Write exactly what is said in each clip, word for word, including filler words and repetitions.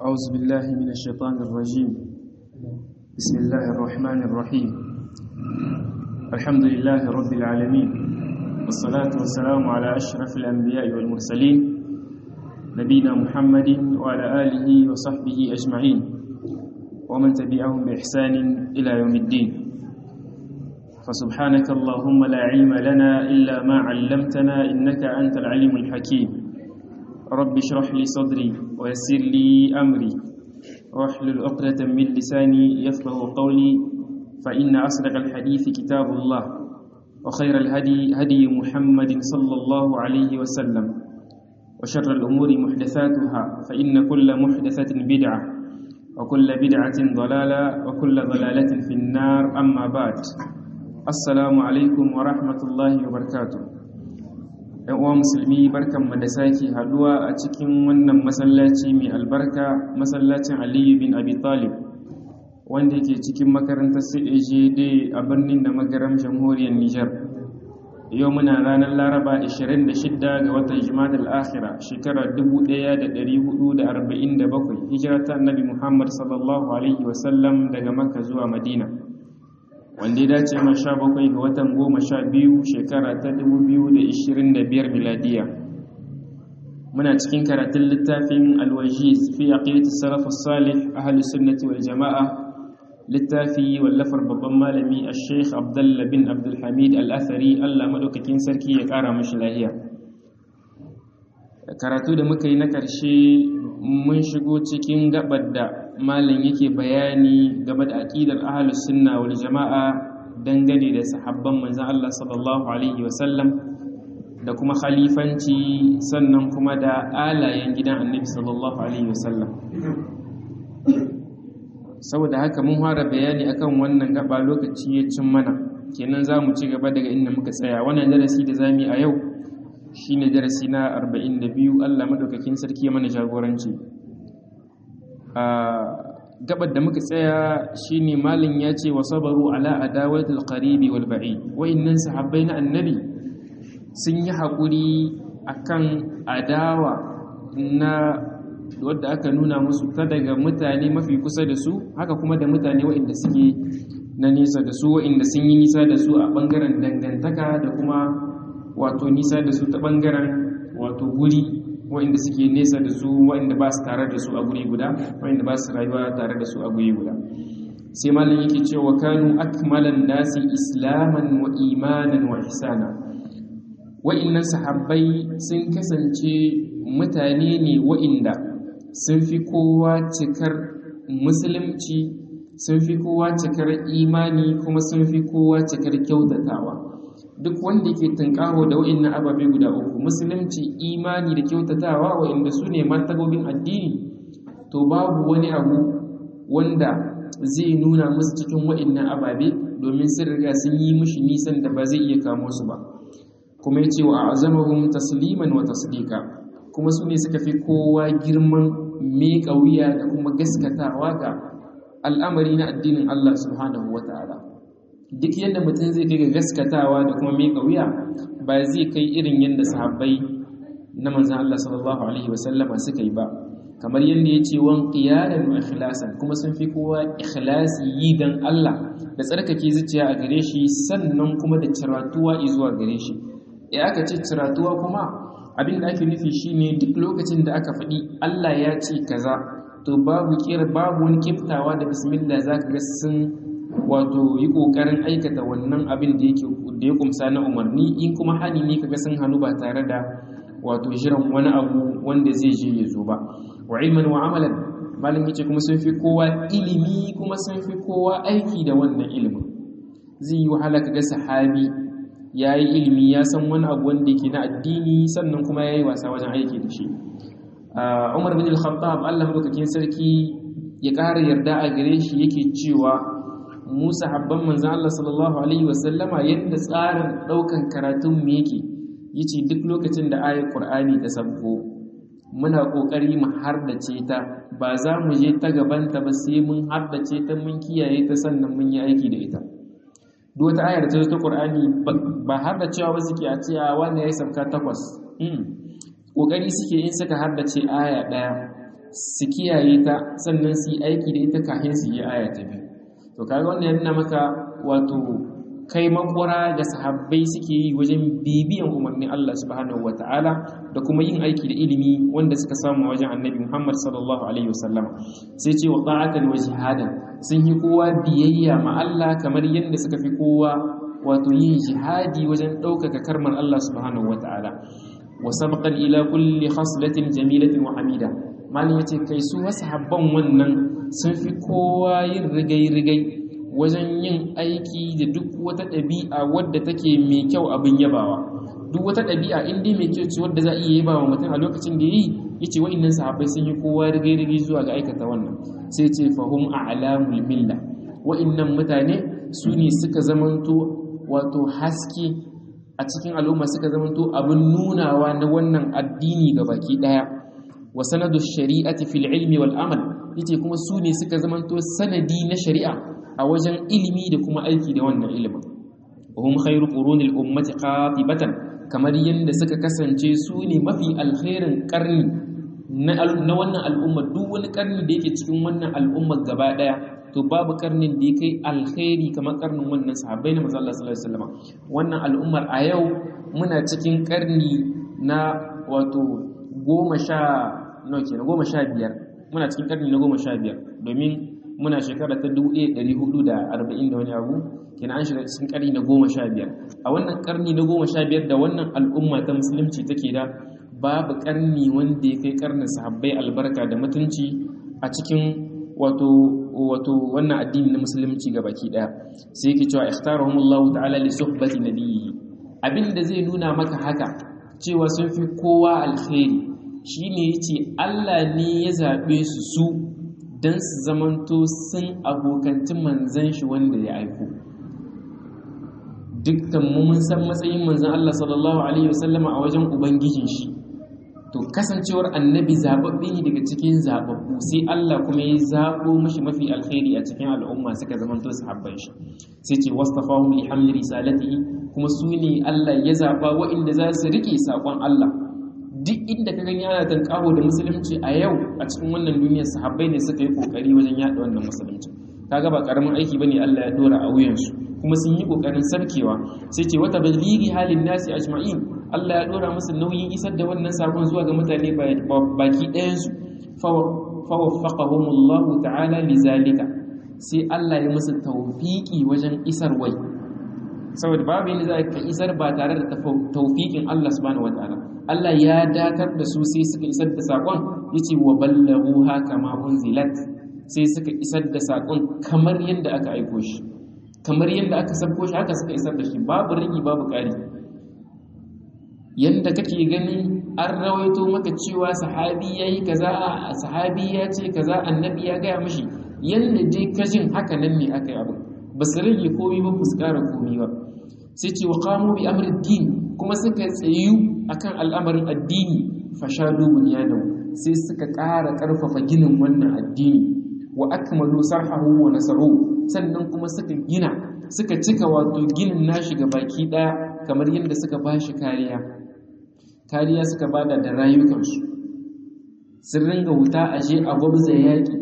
أعوذ بالله من الشيطان الرجيم. بسم الله الرحمن الرحيم. الحمد لله رب العالمين، والصلاة والسلام على أشرف الأنبياء والمرسلين نبينا محمد وعلى آله وصحبه أجمعين ومن تبعهم بإحسان إلى يوم الدين. فسبحانك اللهم لا علم لنا إلا ما علمتنا إنك أنت العليم الحكيم. رب اشرح لي صدري ويسر لي أمري واحلل عقدة من لساني يفقه قولي، فإن أصدق الحديث كتاب الله وخير الهدي هدي محمد صلى الله عليه وسلم، وشر الأمور محدثاتها فإن كل محدثة بدعة وكل بدعة ضلالة وكل ضلالة في النار. أما بعد، السلام عليكم ورحمة الله وبركاته. ‘Yan uwa musulmi, barkan mu da sake haduwa a cikin wannan masallaci mai albarka, masallacin Aliyu bin Abi Talib, wanda yake cikin makarantar C A G D a birnin da magaram jamhuriyar Nijar. Yau muna ranar Laraba ashirin da shida ga watan Jumadal Akhira, shekarar dubu ɗaya da ɗari hudu da arba'in da bakwai, hijira ta Annabi Muhammad sallallahu alaihi wasallam daga Makka zuwa Madina, wanda ya dace ma sha bakwai ga watan goma sha biyu shekara ta dubu biyu da ishirin da biyar miladiya. Muna cikin karatun littafin alwajiz fi aqidati salaf salih ahli sunnati wal jama'a, littafi wallafar babban malami al-sheikh Abdullah bin Abdul Hamid al-Athari, Allah madaukakin sarki ya kara mashi lahiya. Karatu da muka yi na karshe mun shigo cikin gabar da malam yake bayani game da aqidar ahlus sunna wal jama'a dangane da sahabban manzon Allah sallallahu alaihi wasallam da kuma khalifanci, sannan kuma da alayen gidan annabi sallallahu alaihi wasallam. Saboda haka mun fara bayani akan wannan gaba, lokaci ya cin mana, kenan zamu ci gaba daga inda muka tsaya. Wannan darasi da zamu yi a yau shine darasi na arba'in da biyu. Allah madaukakin sarki ya mana jagoranci. a gabar da muka tsaya shine malin ya ce wa sabaru ala adawatul qaribi wal ba'id. Wayannan sahabbai na annabi sun yi hakuri akan adawa na wadda aka nuna musu ta daga mutane mafi kusa da su, haka kuma da mutane wayanda suke na nisa da su, wayanda sun yi nisa da su a bangaren dangantaka da kuma wato nisa da su ta bangaren wato guri, wa'inda suke nesa da su, wa'inda ba su tare da su a guri guda, wa'inda ba su rayuwa tare da su a guri guda. Sai malam yake cewa kanu akmalan nasi islaman wa imanan wa ihsana. Wa'innan sahabbai sun kasance mutane ne wa'inda sun fi kowa cikar musulunci, sun fi kowa cikar imani, kuma sun fi kowa cikar kyautatawa. Duk wanda ke tunkaho da wa'annan ababe guda uku, musulunci, imani da kyautatawa, wa'anda su ne martabobin addini, to babu wani abu wanda zai nuna musu cikin wa'annan ababe, domin sun riga sun yi mishi nisan da ba zai iya kamo su ba. Kuma ya ce wa azamahum tasliman wa tasdiqa, kuma su ne suka fi kowa girman miƙa wuya da kuma gaskatawa ga al'amari na addinin Allah subhanahu wa ta'ala. Duk yadda mutum zai kai ga gaskatawa da kuma miƙa wuya, ba zai kai irin yadda sahabbai na manzan Allah sallallahu alaihi wasallama suka yi ba. Kamar yadda ya ce wan qiyadan wa ikhlasan, kuma sun fi kowa ikhlasi, yi dan Allah da tsarkake zuciya a gare shi, sannan kuma da ciratuwa zuwa gare shi. Ya aka ce ciratuwa kuma abin da ake nufi shine duk lokacin da aka faɗi Allah ya ce kaza, to babu kira babu wani kiftawa da bismillah zaka ga sun wato yi kokarin aikata wannan abin da yake da ya kumsa na umarni, in kuma hani ne kaga sun hannu ba tare da wato jiran wani abu wanda zai je ya zo ba. Wa ilman wa amalan, malin yace kuma sun fi kowa ilimi, kuma sun fi kowa aiki da wannan ilimin. Zai yi wahala kaga sahabi yayi ilimi, ya san wani abu wanda yake na addini, sannan kuma yayi wasa wajen aiki da shi. Umar bin al-Khattab, Allah madaukakin sarki ya ƙara yarda a gare shi, yake cewa mu sahabban manzon Allah sallallahu alaihi wasallama yadda tsarin daukan karatun mu yake, yace duk lokacin da ayat Qur'ani ta sabko muna kokari mu hardace ta, ba za mu je ta gaban ta ba sai mun hardace ta, mun kiyaye ta, sannan mun yi aiki da ita. Duk wata ayar ta ta Qur'ani ba hardacewa ba suke a ce a wannan yayi sabka takwas, kokari suke in suka hardace aya daya su kiyaye ta sannan su yi aiki da ita kafin su yi aya ta biyu. To kaga wannan yana maka wato kai makwara da sahabbai suke yi wajen bibiyan umarnin Allah subhanahu wata'ala da kuma yin aiki da ilimi wanda suka samu wajen annabi Muhammad sallallahu alaihi wasallam. Sai ce wa ta'atan wa jihadan, sun yi kowa biyayya ma Allah kamar yadda suka fi kowa wato yin jihadi wajen ɗaukaka karmar Allah subhanahu wata'ala. Wa sabaqan ila kulli khaslatin jamilatin wa hamida, malin yace kai su sahabban wannan sun fi kowa yin rigai-rigai wajen yin aiki da duk wata ɗabi'a wadda take mai kyau abin yabawa. Duk wata ɗabi'a in dai mai kyau ce wadda za a iya yabawa mutum a lokacin da yi, yace wa'annan sahabbai sun yi kowa rigai-rigai zuwa ga aikata wannan. Sai ce fahum a'lamul milla, wa'annan mutane su ne suka zamanto wato haske a cikin al'umma, suka zamanto abin nunawa na wannan addini ga baki daya. Wa sanadu shari'ati fil ilmi wal amal, yace kuma su ne suka zamanto sanadi na shari'a a wajen ilimi da kuma aiki da wannan ilimin. Hum khairu qurunil ummati qatibatan, kamar yanda suka kasance su ne mafi alkhairin karni na wannan al'umma. Duk wani karni da yake cikin wannan al'umma gaba daya, to babu karnin da yake alkhairi kamar karnin wannan sahabbai na manzo Allah sallallahu alaihi wasallam. Wannan al'ummar a yau muna cikin karni na wato goma sha nawa kenan goma sha biyar, muna cikin karni na goma sha biyar, domin muna shekara ta dubu ɗaya da ɗari hudu da arba'in da wani abu, kenan an shiga cikin ƙarni na goma sha biyar. A wannan ƙarni na goma sha biyar da wannan al'umma ta musulunci take da, babu ƙarni wanda ya kai ƙarnin sahabbai albarka da mutunci a cikin wato wato wannan addini na musulunci ga baki ɗaya. Sai yake cewa ikhtarahumullahu ta'ala li suhbati nabiyyi. Abin da zai nuna maka haka cewa sun fi kowa alkhairi shine yace Allah ne ya zabe su su don su zamanto sun abokanci manzan shi wanda ya aiko. Dukkan mu mun san matsayin manzan Allah sallallahu alaihi wasallama a wajen ubangijin shi, to kasancewar annabi zababbe ne daga cikin zababbu, sai Allah kuma ya zabo mashi mafi alkhairi a cikin al'umma suka zamanto sahabban shi. Sai ce wastafahum li hamli risalatihi, kuma su ne Allah ya zaba waɗanda za su rike sakon Allah. Duk inda ka gani ana tankaho da musulunci a yau a cikin wannan duniyar, sahabbai ne suka yi kokari wajen yada wannan musulunci. Kaga ba karamin aiki bane Allah ya dora a wuyansu, kuma sun yi kokarin sarkewa. Sai ce wata balighi halin nasi ajma'in, Allah ya dora musu nauyin isar da wannan sakon zuwa ga mutane baki ɗayan su. Fa waffaqahumullahu ta'ala lizalika, sai Allah ya musu tawfiki wajen isarwai, saboda babu yadda za ka isar ba tare da tawfiqin Allah subhanahu wataala. Allah ya dakar da su sai suka isar da sakon, yace wa ballaghuha kama unzilat, sai suka isar da sakon kamar yadda aka aiko shi, kamar yadda aka sabko shi haka suka isar da shi, babu rigi babu ƙari. Yanda kake gani an rawaito maka cewa sahabi yayi kaza, sahabi ya ce kaza, annabi ya gaya mishi, yanda dai kajin haka nan ne aka yi abu, ba su rage komai ba, ba su ƙara komai ba. Sai ce wa qamu bi amri din, kuma suka tsayu akan al'amarin addini. Fashadu bunyanahu, sai suka ƙara ƙarfafa ginin wannan addini. Wa akmalu sarhahu wa nasaru, sannan kuma suka gina suka cika wato ginin nashi ga baki ɗaya, kamar yadda suka bashi kariya kariya suka bada da rayukansu. Sun ringa wuta aje a gwabza yaƙi,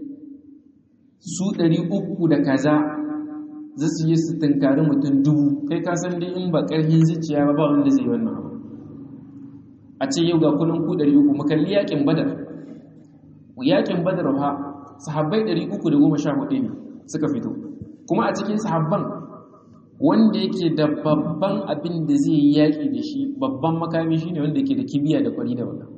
su ɗari uku da kaza za su yi su tunkari mutum dubu. Kai ka san dai in ba ƙarfin zuciya ba, ba wanda zai wannan abu. A ce yau ga kunan ku ɗari uku, mu kalli yaƙin badar. Yaƙin badar ha sahabbai ɗari uku da goma sha hudu ne suka fito, kuma a cikin sahabban wanda yake da babban abin da zai yi yaƙi da shi, babban makami shine wanda yake da kibiya da kwari da wannan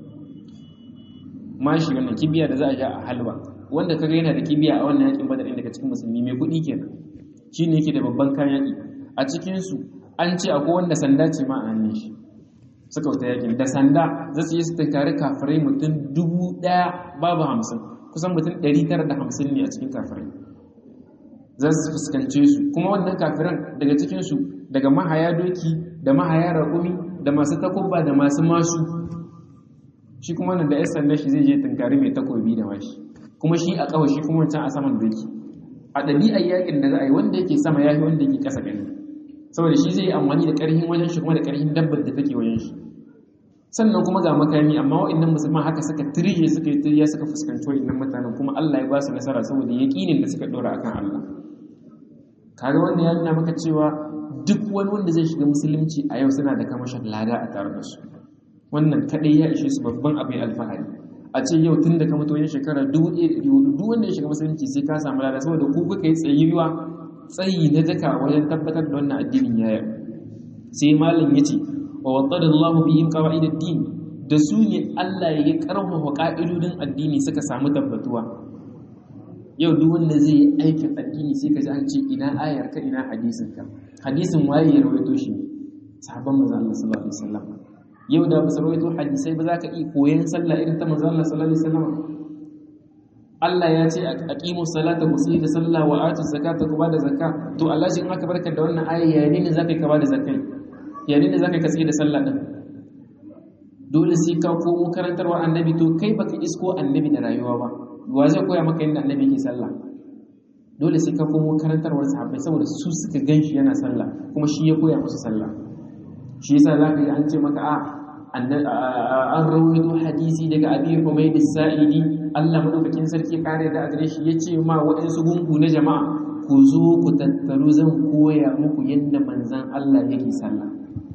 mashi, wannan kibiya da za a ja a halwa. Wanda kaga yana da kibiya a wannan yaƙin badar daga cikin musulmi mai kuɗi kenan, shine yake da babban kayan yaƙi. A cikin su an ce akwai wanda sanda ce ma a hannun shi, suka wuta yaƙin da sanda. Za su yi su tunkari kafirai mutum dubu ɗaya babu hamsin, kusan mutum ɗari tara da hamsin ne a cikin kafirai za su fuskance su. Kuma wannan kafiran daga cikinsu, daga mahaya doki da mahaya raƙumi da masu takobba da masu masu, shi kuma nan da ya sanda shi zai je tunkari mai takobi da mashi, kuma shi a ƙaho, shi kuma wancan a saman doki. A ɗabi'ar yaƙin da za a yi, wanda yake sama ya fi wanda yake ƙasa gani, saboda shi zai yi amfani da ƙarfin wajen shi kuma da ƙarfin dabbar da take wajen shi. sannan kuma ga makami, amma wa'annan musulman haka suka tirje suka yi tirya suka fuskanci wa'annan mutanen kuma Allah ya ba su nasara saboda yaƙinin da suka ɗora akan Allah. Kaga wannan ya nuna maka cewa duk wani wanda zai shiga musulunci a yau suna da kamashin lada a tare da su. Wannan kadai ya ishe su babban abin alfahari. A ce yau tun da ka mutu wani shekara dubu ɗaya da ɗari hudu duk wanda ya shiga musulunci sai ka samu lada saboda ku kuka yi tsayuwa tsayi na daka wajen tabbatar da wannan addinin ya yi. Sai malam ya ce wa waddada Allahu bihim qawaid ad-din, da su ne Allah ya karfafa ka'idodin addini suka samu tabbatuwa. Yau duk wanda zai yi aikin addini sai ka ji an ce ina ayar ka ina hadisin ka. Hadisin waye ya rawaito shi? Sahabban manzo Allah sallallahu alaihi wasallam. Yau da ba su rawaito hadisai ba za ka iya koyon sallah irin ta manzo Allah sallallahu alaihi wasallam. Allah ya ce aqimu salata ku sai da sallah wa atu zakata ku ba da zakka. To Allah shi in aka barka da wannan aya yayin ne zaka ka ba da zakai? Yayin ne zaka ka tsaye da sallah din? Dole sai ka komo karantarwa annabi, to kai baka isko annabi da rayuwa ba. Wa zai koya maka yadda annabi ke sallah? Dole sai ka komo karantarwar sahabbai saboda su suka ganshi yana sallah kuma shi ya koya musu sallah. Shi yasa zaka yi an ce maka a an rawaito hadisi daga Abi Humayd as-Sa'idi, Allah madaukakin sarki kare da gare shi yace ma waɗansu gungu na jama'a ku zo ku tattaru zan koya muku yadda manzon Allah yake sallah.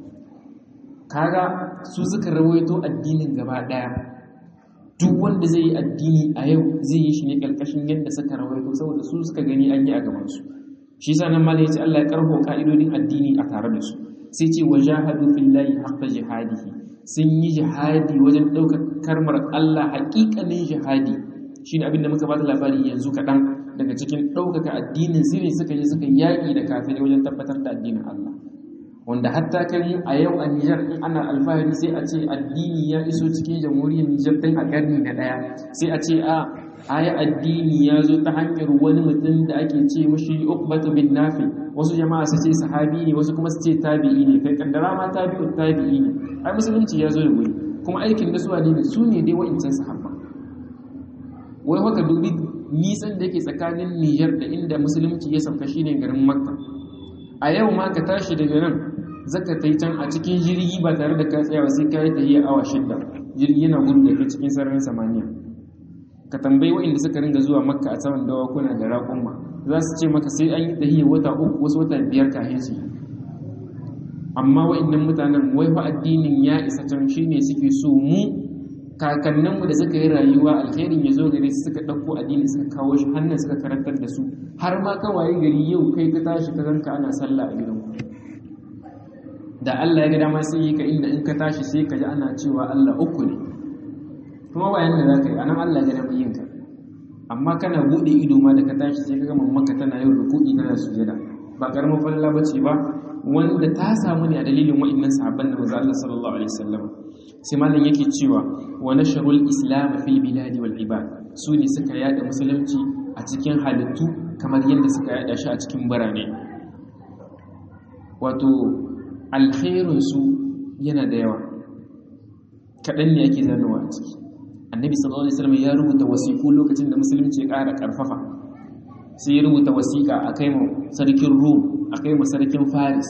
Kaga su suka rawaito addinin gaba daya. Duk wanda zai yi addini a yau zai yi shi ne karkashin yadda suka rawaito saboda su suka gani an yi a gaban su. Shi yasa nan malai yace Allah ya karho ka'idodin addini a tare da su. Sai ce wajahadu fillahi haqqa jihadihi, sun yi jihadi wajen ɗaukar karmar Allah haƙiƙanin jihadi. Shine abin da muka ba da labari yanzu kaɗan daga cikin ɗaukaka addinin sirri suka je suka yaƙi da kafirai wajen tabbatar da addinin Allah. Wanda hatta kan a yau a Nijar in ana alfahari sai a ce addini ya iso cikin jamhuriyar Nijar tun a ƙarni na ɗaya, sai a ce a aya addini ya zo ta hanyar wani mutum da ake ce mashi Uqbatu bin Nafi, wasu jama'a su ce sahabi ne wasu kuma su ce tabi'i ne, kai kaddara ma tabi'u tabi'i ne. Ai musulunci ya zo da wuri kuma aikin da su ne su ne dai wa'incan sahabba. Wai haka dubi nisan da yake tsakanin Nijar da inda musulunci ya sauka shine garin Makka. A yau ma ka tashi daga nan zaka tai can a cikin jirgi ba tare da ka tsaya sai ka yi tahiya awa shida. Jirgi yana gudu da ke cikin sararin samaniya. Ka tambayi waɗanda suka ringa zuwa Makka a saman dawakuna da raƙumma, za su ce maka sai an yi tahiya wata uku wasu wata biyar kafin su. Amma waɗannan mutanen wai fa addinin ya isa can shine suke so mu kakanninmu da suka yi rayuwa alkhairin ya zo gare su suka ɗauko addini suka kawo shi hannun suka karantar da su har ma kawai gari yau kai ka tashi ka zanka ana sallah a gidanku. Da Allah ya ga dama sai yi ka inda in ka tashi sai ka ji ana cewa Allah uku ne kuma bayan da za ka yi anan Allah ya ga dama yin ka, amma kana buɗe ido ma da ka tashi sai ka ga mamaka tana yin ruku'i tana sujada. Ba karamar falala bace ba wanda ta samu ne a dalilin wa'annan sahabban da manzo Allah sallallahu alaihi wasallam. Sai malam yake cewa wa nashrul islam fil biladi wal ibad, su ne suka yada musulunci a cikin halittu kamar yadda suka yada shi a cikin birane. Wato alkhairun su yana da yawa, kaɗan ne yake zanowa a ciki. Annabi sallallahu alaihi wasallam ya rubuta wasiƙu lokacin da musulunci ya ƙara ƙarfafa. Sai ya rubuta wasiƙa a kai mu sarkin Rum, a kai mu sarkin Faris.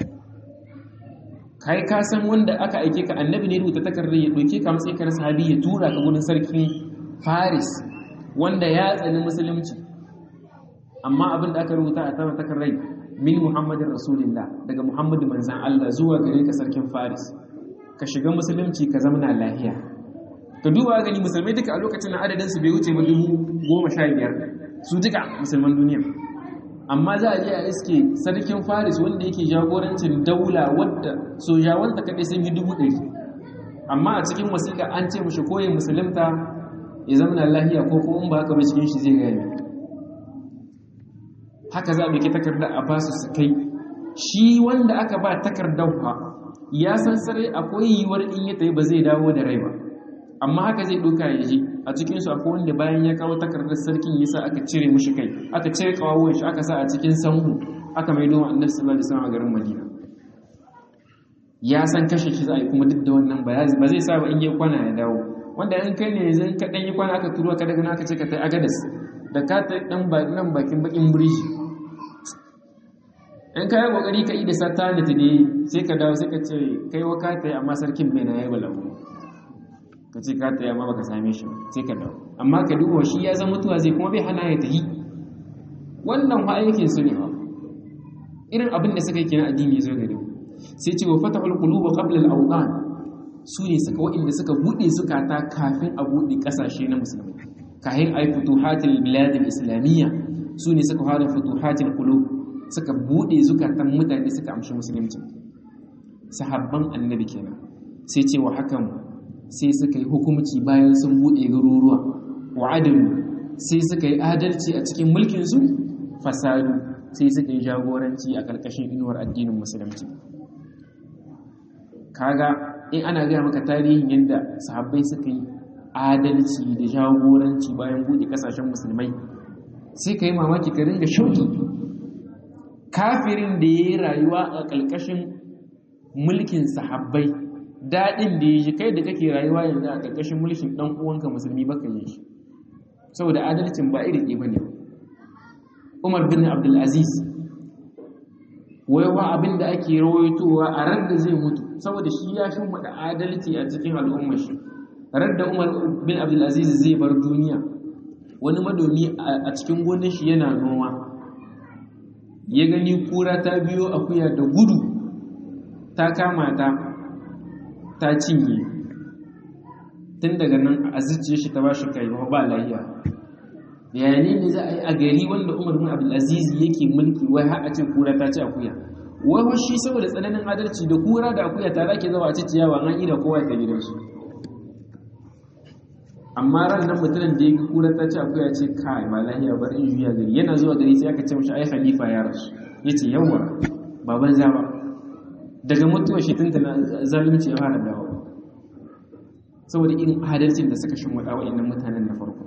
Kai ka san wanda aka aike ka annabi ne rubuta takardar ya ɗauke ka matsayin kan sahabi ya tura ka gurin sarkin Faris wanda ya tsani musulunci. Amma abin da aka rubuta a tama takardar min Muhammadin Rasulullah, daga Muhammadu manzan Allah zuwa gare ka sarkin Faris, ka shiga musulunci ka zama na lahiya. Ka duba gani musulmai duka a lokacin na adadin su bai wuce ba dubu goma sha biyar su duka musulman duniya. Amma za a je a iske sarkin Faris wanda yake jagorancin daula wadda sojawanta kaɗai sun yi dubu ɗari, amma a cikin wasiƙa an ce mashi koyin musulunta ya zama na lahiya ko kuma in ba haka ba cikin shi zai gaya. Haka za a ɗauki takardar a basu su kai. Shi wanda aka ba takardar fa ya san sarai akwai yiwuwar in ya tafi ba zai dawo da rai ba, amma haka zai ɗauka ya je. A cikinsu akwai wanda bayan ya kawo takardar sarkin ya sa aka cire mushi kai, aka cire kawawon shi aka sa a cikin sanhu aka mai doma annabi sallallahu alaihi wasallam a garin Madina. Ya san kashe shi za a yi kuma duk da wannan ba zai sa ba in yi kwana ya dawo. Wanda in kai ne yanzu ka ɗan yi kwana aka turo ka daga nan aka ce ka tai Agadas da ka tai ɗan nan bakin bakin biriji in ka yi kokari ka yi da satanit ne sai ka dawo sai ka ce kai wa ka tayi amma sarkin bai na yayi balagu ka ce ka tayi amma baka same shi sai ka dawo amma ka duba shi ya zama mutuwa zai kuma bai hana ya tafi wannan fa aikin su ne ba irin abin da suka yi kenan addini zo gare sai ce wa fatahul qulub qabla al-awqan su ne suka wa'inda suka bude zukata kafin a bude kasashe na musulmi kahin ay futuhatul bilad al-islamiyya su ne suka fara futuhatul qulub suka bude zukatan mutane suka amshi musulunci sahabban annabi kenan sai ce wa hakan sai suka yi hukunci bayan sun bude garuruwa wa adalu sai suka yi adalci a cikin mulkin su fasadu sai suka yi jagoranci a karkashin inuwar addinin musulunci kaga in ana gaya maka tarihin yadda sahabbai suka yi adalci da jagoranci bayan bude kasashen musulmai sai ka yi mamaki ka ringa shauki kafirin da ya yi rayuwa a ƙarƙashin mulkin sahabbai daɗin da ya ji kai da kake rayuwa yanzu a ƙarƙashin mulkin ɗan uwanka musulmi baka yi shi saboda adalcin ba iri ɗaya bane Umar bin Abdulaziz waiwa abin da ake rawaitowa a ran da zai mutu saboda shi ya fi mu da adalci a cikin al'ummar shi ran da Umar bin Abdulaziz zai bar duniya wani madomi a cikin gonar shi yana noma ya gani kura ta biyo akuya da gudu ta kama ta ta cinye tun daga nan a zuciya shi ta ba shi kai ba lahiya yayin ne za a yi a gari wanda Umar bin Abdulaziz yake mulki wai har a ce kura ta ci akuya wai shi saboda tsananin adalci da kura da akuya tare ke zama a ci ciyawa an ida kowa ta gidansu amma ran nan mutumin da yake kura ta ci akuya ce kai ba lahiya bar in juya gari yana zuwa gari sai aka ce mishi ai khalifa ya rasu yace yawa baban zaba daga mutuwar shi tuntuna zalunci ya fara dawo saboda irin adalcin da suka shimwada wa'annan mutanen na farko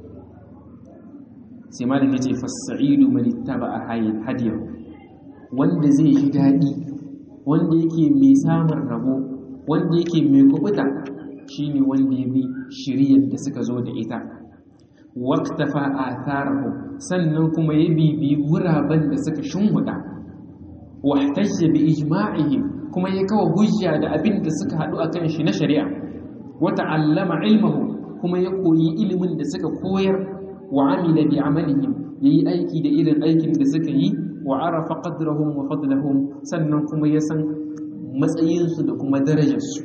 sai malam yace fasaidu man ittaba'a hadiyahu wanda zai yi dadi wanda yake mai samun rabo wanda yake mai kubuta shine wanda ya bi shiriyar da suka zo da ita waqtafa atharahu sannan kuma ya bibi guraben da suka shimhuda wahtajja bi ijma'ihim kuma ya kawo hujja da abin da suka hadu akan shi na shari'a wa ta'allama ilmuhu kuma ya koyi ilimin da suka koyar wa amila bi amalihim yayi aiki da irin aikin da suka yi wa arafa qadrahum wa fadlahum sannan kuma ya san matsayinsu da kuma darajarsu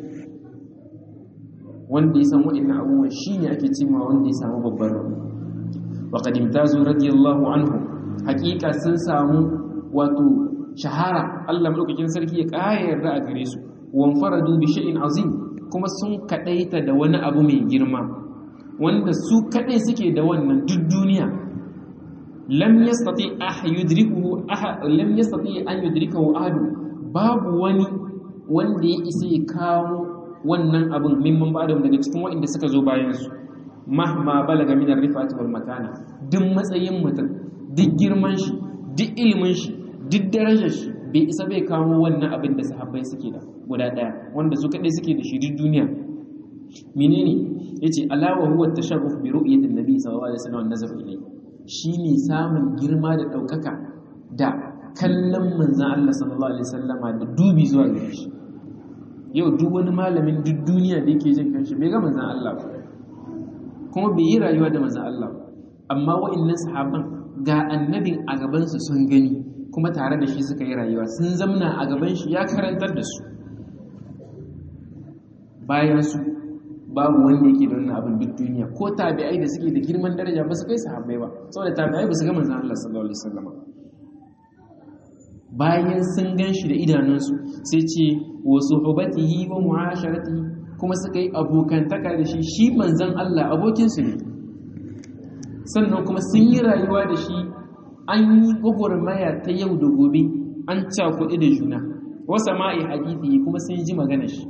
wanda ya san wa'annan abubuwan shine ake cewa wanda ya samu babbar rabo wa qad imtazu radiyallahu anhu haqiqa sun samu wato shahara Allah madaukakin sarki ya kayar a gare su wa faradu bi shay'in azim kuma sun kadaita da wani abu mai girma wanda su kadai suke da wannan duk duniya lam yastati ah yudrikuhu ah lam yastati an yudrikahu ahad babu wani wanda ya isa ya kawo wannan abin mimman ba'dam daga cikin waɗanda suka zo bayan su mahma balaga min ar-rifati wal makana duk matsayin mutum duk girman shi duk ilimin shi duk darajar shi bai isa bai kawo wannan abin da sahabbai suke da guda daya wanda su kadai suke da shi duk duniya menene yace ala wa huwa tasharruf bi ru'yati an-nabi sallallahu alaihi wasallam an-nazar ilayhi shine samun girma da daukaka da kallon manzon Allah sallallahu alaihi wasallama da dubi zuwa gare shi yau duk wani malamin duk duniya da yake jin kanshi bai ga manzon Allah ba kuma bai yi rayuwa da manzon Allah ba amma wa'annan sahabban ga annabin a gaban su sun gani kuma tare da shi suka yi rayuwa sun zamna a gaban shi ya karantar da su bayan su babu wanda yake da wannan abin duk duniya ko tabi'ai da suke da girman daraja ba su kai sahabbai ba saboda tabi'ai ba su ga manzon Allah sallallahu alaihi wasallam bayan sun ganshi da idanunsu sai ce wa suhbatihi wa mu'asharatihi kuma suka yi abokantaka da shi shi manzon Allah abokin su ne sannan kuma sun yi rayuwa da shi an yi gwagwarmaya ta yau da gobe an cakuɗi da juna wa sama'i hadithi kuma sun ji magana shi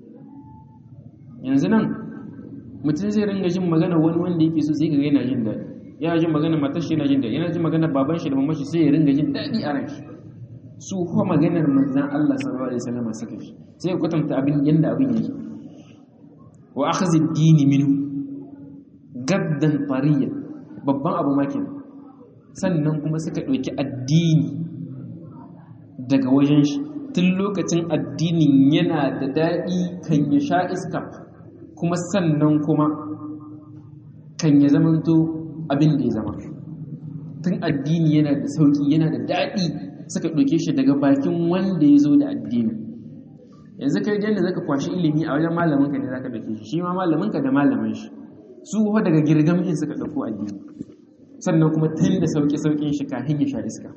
yanzu nan mutum zai ringa jin magana wani wanda yake so sai ga yana jin daɗi yana jin magana matar shi yana jin daɗi yana jin magana baban shi da mamashi sai ya ringa jin daɗi a ranshi su kuma maganar manzan Allah sallallahu alaihi wasallam saka shi sai ya kwatanta abin yanda abin yake wa akhzi ad-din minhu gaddan fariya babban abu makin sannan kuma suka ɗauki addini daga wajen shi tun lokacin addinin yana da daɗi kan ya sha iska kuma sannan kuma kan ya zamanto abin da ya zama tun addini yana da sauƙi yana da daɗi suka ɗauke shi daga bakin wanda ya zo da addini yanzu kai yadda zaka kwashi ilimi a wajen malaminka ne zaka ɗauke shi shi ma malaminka da malamin shi su kuma daga girgamin suka ɗauko addini sannan kuma tun da sauƙi-sauƙin shi kafin ya sha iska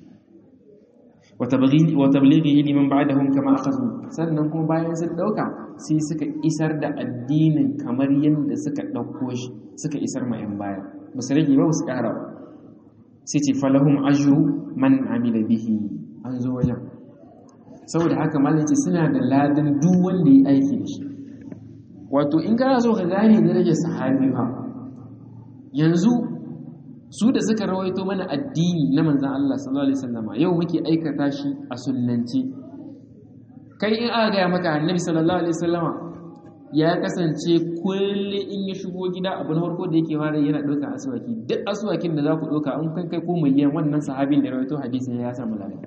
wata balighi liman ba'dahum kama akhadhu sannan kuma bayan sun dauka sai suka isar da addinin kamar yadda suka dauko shi suka isar ma yan baya basu rage ba su ƙara sai ce falahum ajru man amila bihi an zo wajen saboda haka mallan ce suna da ladan duk wanda ya aiki da shi wato in kana so ka gane darajar sahabi ha yanzu su da suka rawaito mana addini na manzan Allah sallallahu alaihi wasallam yau muke aikata shi a sunnance kai in aka gaya maka annabi sallallahu alaihi wasallama ya kasance kulle in ya shigo gida abu na farko da yake fara yana ɗaukar aswaki duk aswakin da za ku ɗauka an kan kai ko miliyan wannan sahabin da rawaito hadisin ya samu ladan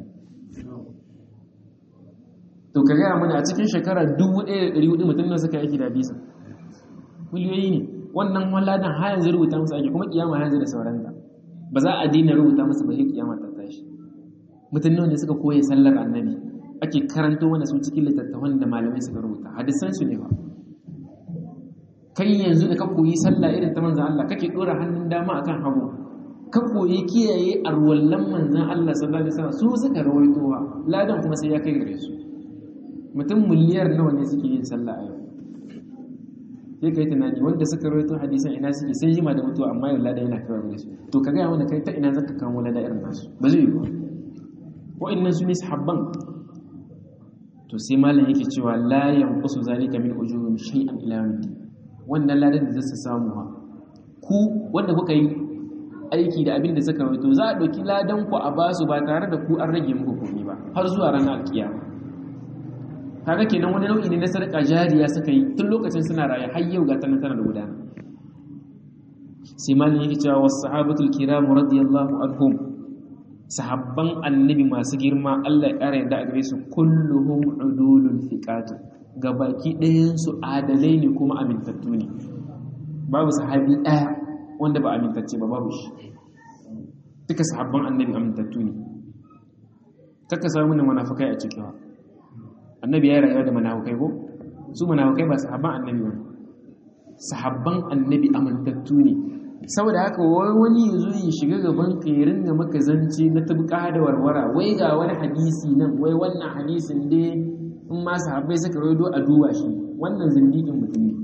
to ka gaya mana a cikin shekara dubu ɗaya da ɗari hudu mutum da suka aiki da hadisin miliyoyi ne wannan walladan har yanzu rubuta musu ake kuma kiyama yanzu da sauranta ba za a dina rubuta musu ba sai kiyama ta tashi mutum ne suka koyi sallar annabi ake karanto mana su cikin littattafan da malamai suka rubuta hadisan su ne ba kai yanzu da ka koyi sallah irin ta manzon Allah kake dora hannun dama akan hagu ka koyi kiyaye arwallan manzon Allah sallallahu alaihi wasallam su suka rawaitowa ladan kuma sai ya kai gare su mutum miliyar nawa ne suke yin sallah a yau sai kai tunani wanda suka rawaito hadisan ina suke sai jima da mutuwa amma yau ladan yana kaiwa gare su to ka gaya mana kai ta ina zaka kamo ladan irin nasu ba zai yi ba wa'annan su ne sahabban to sai malam yake cewa la yanqusu zalika min ujurihim shay'an ila yawmiddin wannan ladan da zai samu ha ku wanda kuka yi aiki da abin da suka rawaito za a dauki ladan ku a basu ba tare da ku an rage muku komai ba har zuwa ranar alkiyama kaga kenan wani nau'i ne na sarƙa jariya suka yi tun lokacin suna raye har yau ga tana tana da gudana sai malin yake cewa was sahabatul kiram radiyallahu anhum sahabban annabi masu girma Allah ya ƙara yarda a gare su kulluhum udulun thiqat gabaki ɗayan su adalai ne kuma amintattu ne babu sahabi ɗaya wanda ba amintacce ba babu shi duka sahabban annabi amintattu ne kaka samu ne munafikai a cikin annabi ya rayuwa da munafikai ko su munafikai ba sahabban annabi ba sahabban annabi amintattu ne saboda haka wani yazo ya shiga gaban ka ya ringa maka zance na tabka da warwara wai ga wani hadisi nan wai wannan hadisin dai in ma sahabbai suka rawaito a duba shi wannan zindiqin mutum ne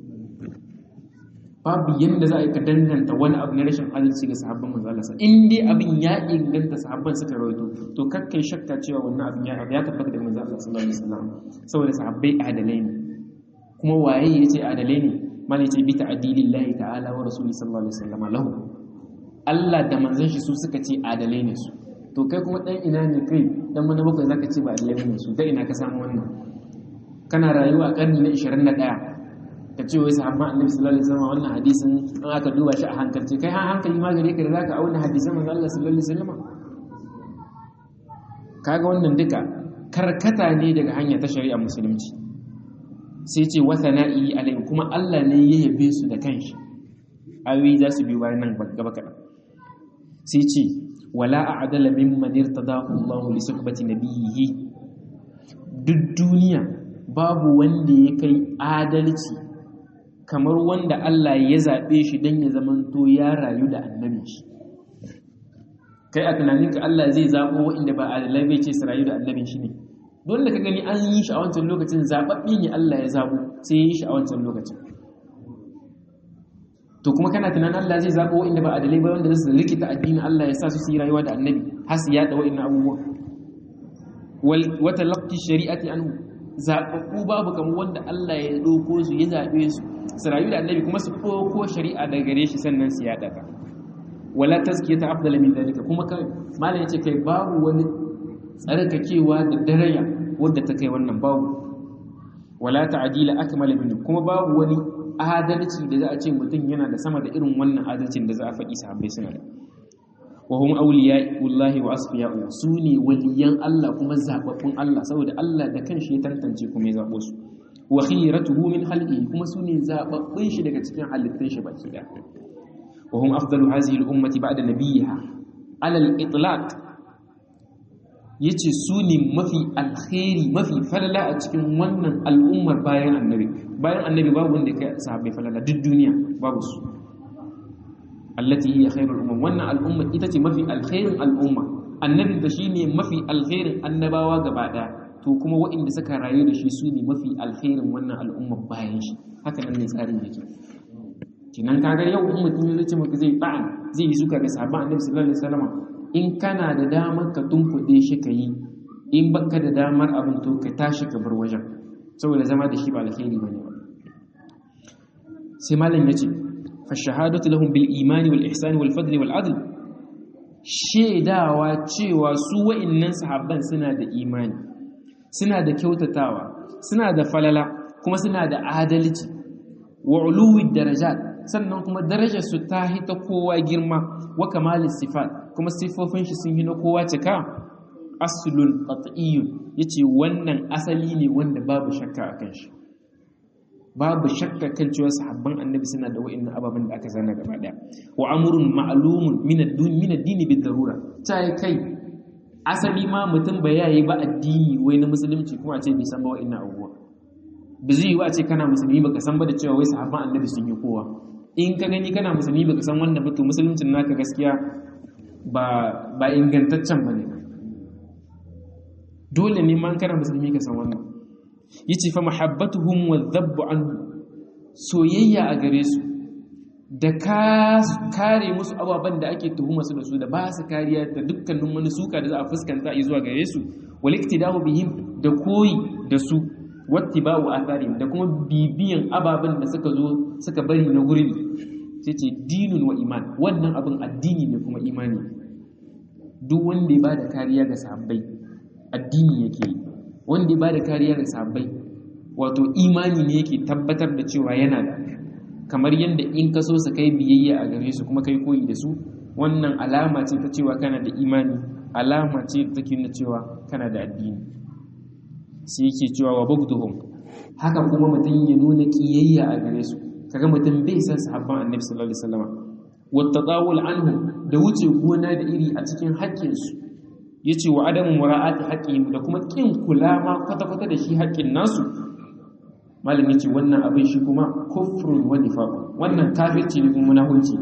babu yanda za a yi ka danganta wani abu na rashin adalci ga sahabban manzo Allah in dai abin ya inganta sahabban suka rawaito to kakkai shakka cewa wannan abin ya ya tabbata da manzo Allah sallallahu alaihi wasallam saboda sahabbai adalai ne kuma waye yace adalai ne mali ce bi ta'dilillahi ta'ala wa rasuli sallallahu alaihi wasallam lahu Allah da manzon shi su suka ce adalai ne su to kai kuma dan ina ne kai dan mana bakwai zaka ce ba adalai ne su dai ina ka samu wannan kana rayuwa a karni na ishirin da ɗaya ka ce wai sahabban annabi sallallahu alaihi wasallam wannan hadisin an aka duba shi a hankalce kai han hankali ma gare ka da zaka auna hadisan manzo Allah sallallahu alaihi wasallam kaga wannan duka karkata ne daga hanya ta shari'a musulunci sai ce wa sana'i alai kuma Allah ne ya yabe su da kanshi ayoyi za su biyo bayan nan gaba kaɗan sai ce wala a'dala mimman irtadahu Allah li suhbati nabiyhi duk duniya babu wanda ya kai adalci kamar wanda Allah ya zaɓe shi don ya zamanto ya rayu da annabin shi kai a tunaninka Allah zai zaɓo waɗanda ba adalai bai ce su rayu da annabin shi ne dole ka gani an yi shi a wancan lokacin zaɓaɓɓe ne Allah ya zaɓo sai ya yi shi a wancan lokacin to kuma kana tunanin Allah zai zaɓo waɗanda ba adalai ba wanda su rikita addinin Allah ya sa su yi rayuwa da annabi har su yaɗa waɗannan abubuwa wata laƙi shari'ati anhu zaɓaɓɓu babu kamar wanda Allah ya ɗauko su ya zaɓe su su rayu da annabi kuma su ɗauko shari'a daga gare shi sannan su yaɗa ta wala tazkiyata afdala min dalika kuma kai malam yace kai babu wani tsarkakewa da daraja wanda ta kai wannan babu wala ta'dila akmala min kuma babu wani adalci da za a ce mutum yana da sama da irin wannan adalcin da za a faɗi sahabbai suna da wa hum awliya'ullahi wa asfiya'u sune waliyan Allah kuma zababbun Allah saboda Allah da kanshi ya tantance kuma ya zabo su wa khiratuhu min khalqihi kuma sune zababbun shi daga cikin halittun shi baki da wa hum afdalu hadhihi al-ummati ba'da nabiyha ala al-itlaq yace sune mafi alkhairi mafi falala a cikin wannan al'ummar bayan annabi bayan annabi babu wanda kai sahabbai falala duk duniya babu su allati hiya khairul umam wannan al'umma ita ce mafi alkhairin al'umma annabi da shine mafi alkhairin annabawa gaba daya to kuma waɗanda suka rayu da shi su ne mafi alkhairin wannan al'umma bayan shi haka nan ne tsarin yake kinan kaga yau in mutum zai ce maka zai ba'a zai yi suka ga sahabban annabi sallallahu alaihi wasallam in kana da damar ka tunkuɗe shi ka yi in baka da damar abin to ka tashi ka bar wajen saboda zama da shi ba alkhairi bane ba sai malam yace fa shahadatu lahum bil imani wal ihsani wal fadli wal adl shedawa cewa su wa'annan sahabban suna da imani suna da kyautatawa suna da falala kuma suna da adalci wa uluwi darajat sannan kuma darajar su ta hita kowa girma wa kamalis sifat kuma sifofin shi sun hina kowa cika aslun qat'iyyun yace wannan asali ne wanda babu shakka akan shi babu shakka kan cewa sahabban annabi suna da wa'annan ababen da aka zana gaba daya wa amrun ma'lumun min ad-din min ad-din bid-darura tai kai asali ma mutum bai yayi ba addini wai na musulunci kuma a ce bai san ba wa'annan abubuwa ba zai yi wa ce kana musulmi baka san ba da cewa wai sahabban annabi sun yi kowa in ka gani kana musulmi baka san wannan ba to musuluncin naka gaskiya ba ba ingantaccen bane dole ne man kana musulmi ka san wannan yace fa mahabbatuhum wa dhabbu an soyayya a gare su da ka kare musu ababan da ake tuhuma su da su da ba su kariya da dukkanin wani suka da za a fuskanta a zuwa gare su wal iktidahu bihim da koyi da su wattiba'u atharihim da kuma bibiyan ababan da suka zo suka bari na gurin sai ce dinun wa iman wannan abin addini ne kuma imani duk wanda ya bada kariya ga sahabbai addini yake yi wanda ya bada kariya ga sahabbai wato imani ne yake tabbatar da cewa yana da kamar yadda in ka so su kai biyayya a gare su kuma kai koyi da su wannan alama ce ta cewa kana da imani alama ce ta take nuna cewa kana da addini sai yake cewa wa bugduhum haka kuma mutum ya nuna kiyayya a gare su kaga mutum bai san sahabban annabi sallallahu alaihi wasallam wa tadawul anhu da wuce gona da iri a cikin haƙƙin su yace wa adamu mura'ati haqqihim da kuma kin kula ma kwata-kwata da shi haƙƙin nasu malami yace wannan abin shi kuma kufrun wa nifaq wannan kafirci ne kuma munafiki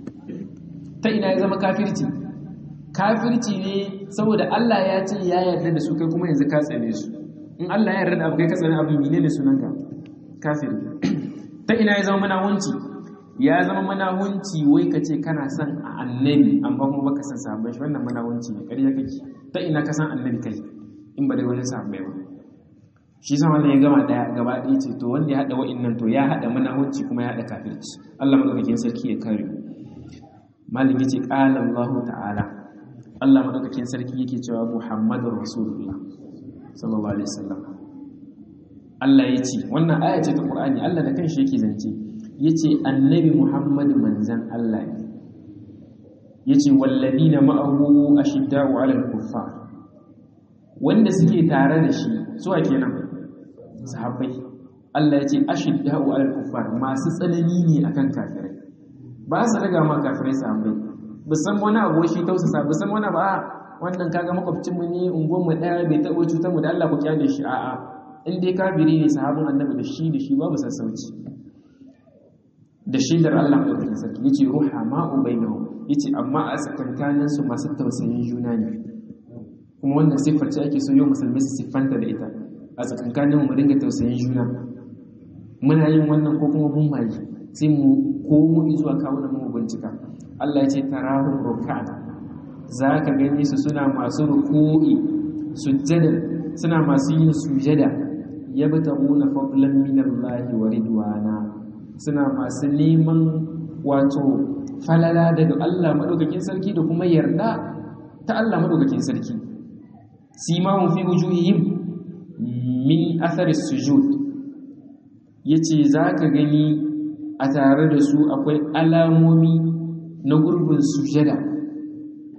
ta ina ya zama kafirci kafirci ne saboda Allah ya ce ya yarda da su kai kuma yanzu ka tsane su in Allah ya yarda da abu kai ka tsane abu menene sunanka kafiri ta ina ya zama munafiki ya zama munafiki wai ka ce kana son annabi amma kuma baka san sahabbai shi wannan munafiki ne ƙarya kake ta ina ka san annabi kai in ba dai wani sahabbai ba shi sa wannan ya gama daya gaba ɗaya ce to wanda ya hada wa'annan to ya hada munafiki kuma ya hada kafirci Allah madaukakin sarki ya kare malin yace qala Allah ta'ala Allah madaukakin sarki yake cewa Muhammadur Rasulullah sallallahu alaihi wasallam Allah yace wannan aya ce ta Qur'ani Allah da kanshi yake zance yace annabi Muhammad manzan Allah ne yace walladina ma'ahu ashidda'u 'alal kuffar wanda suke tare da shi su ake nan sahabbai Allah yace ashidda'u 'alal kuffar masu tsanani ne akan kafirai ba su riga ma kafirai sahabbai bisan wani abu shi tausasa bisan wani ba wannan kaga makwabcin mu ne ungon mu daya bai tabo cutar mu da Allah ku kyale shi a'a in dai kafiri ne sahabin annabi da shi da shi babu sassauci da shaidar Allah madaukakin sarki yace ruhama'u bainahum yace amma a tsakankanin su masu tausayin juna ne kuma wannan siffar ce ake so yau musulmi su siffanta da ita a tsakankanin mu dinga tausayin juna muna yin wannan ko kuma mun mai sai mu komo zuwa kawo mu bincika Allah yace tarahum ruk'an zaka gani su suna masu ruku'i sujjada suna masu yin sujada yabtaguna fadlan minallahi wa ridwana suna masu neman wato falala daga Allah madaukakin sarki da kuma yarda ta Allah madaukakin sarki simahum fi wujuhihim min athari sujud yace zaka gani a tare da su akwai alamomi na gurbin sujada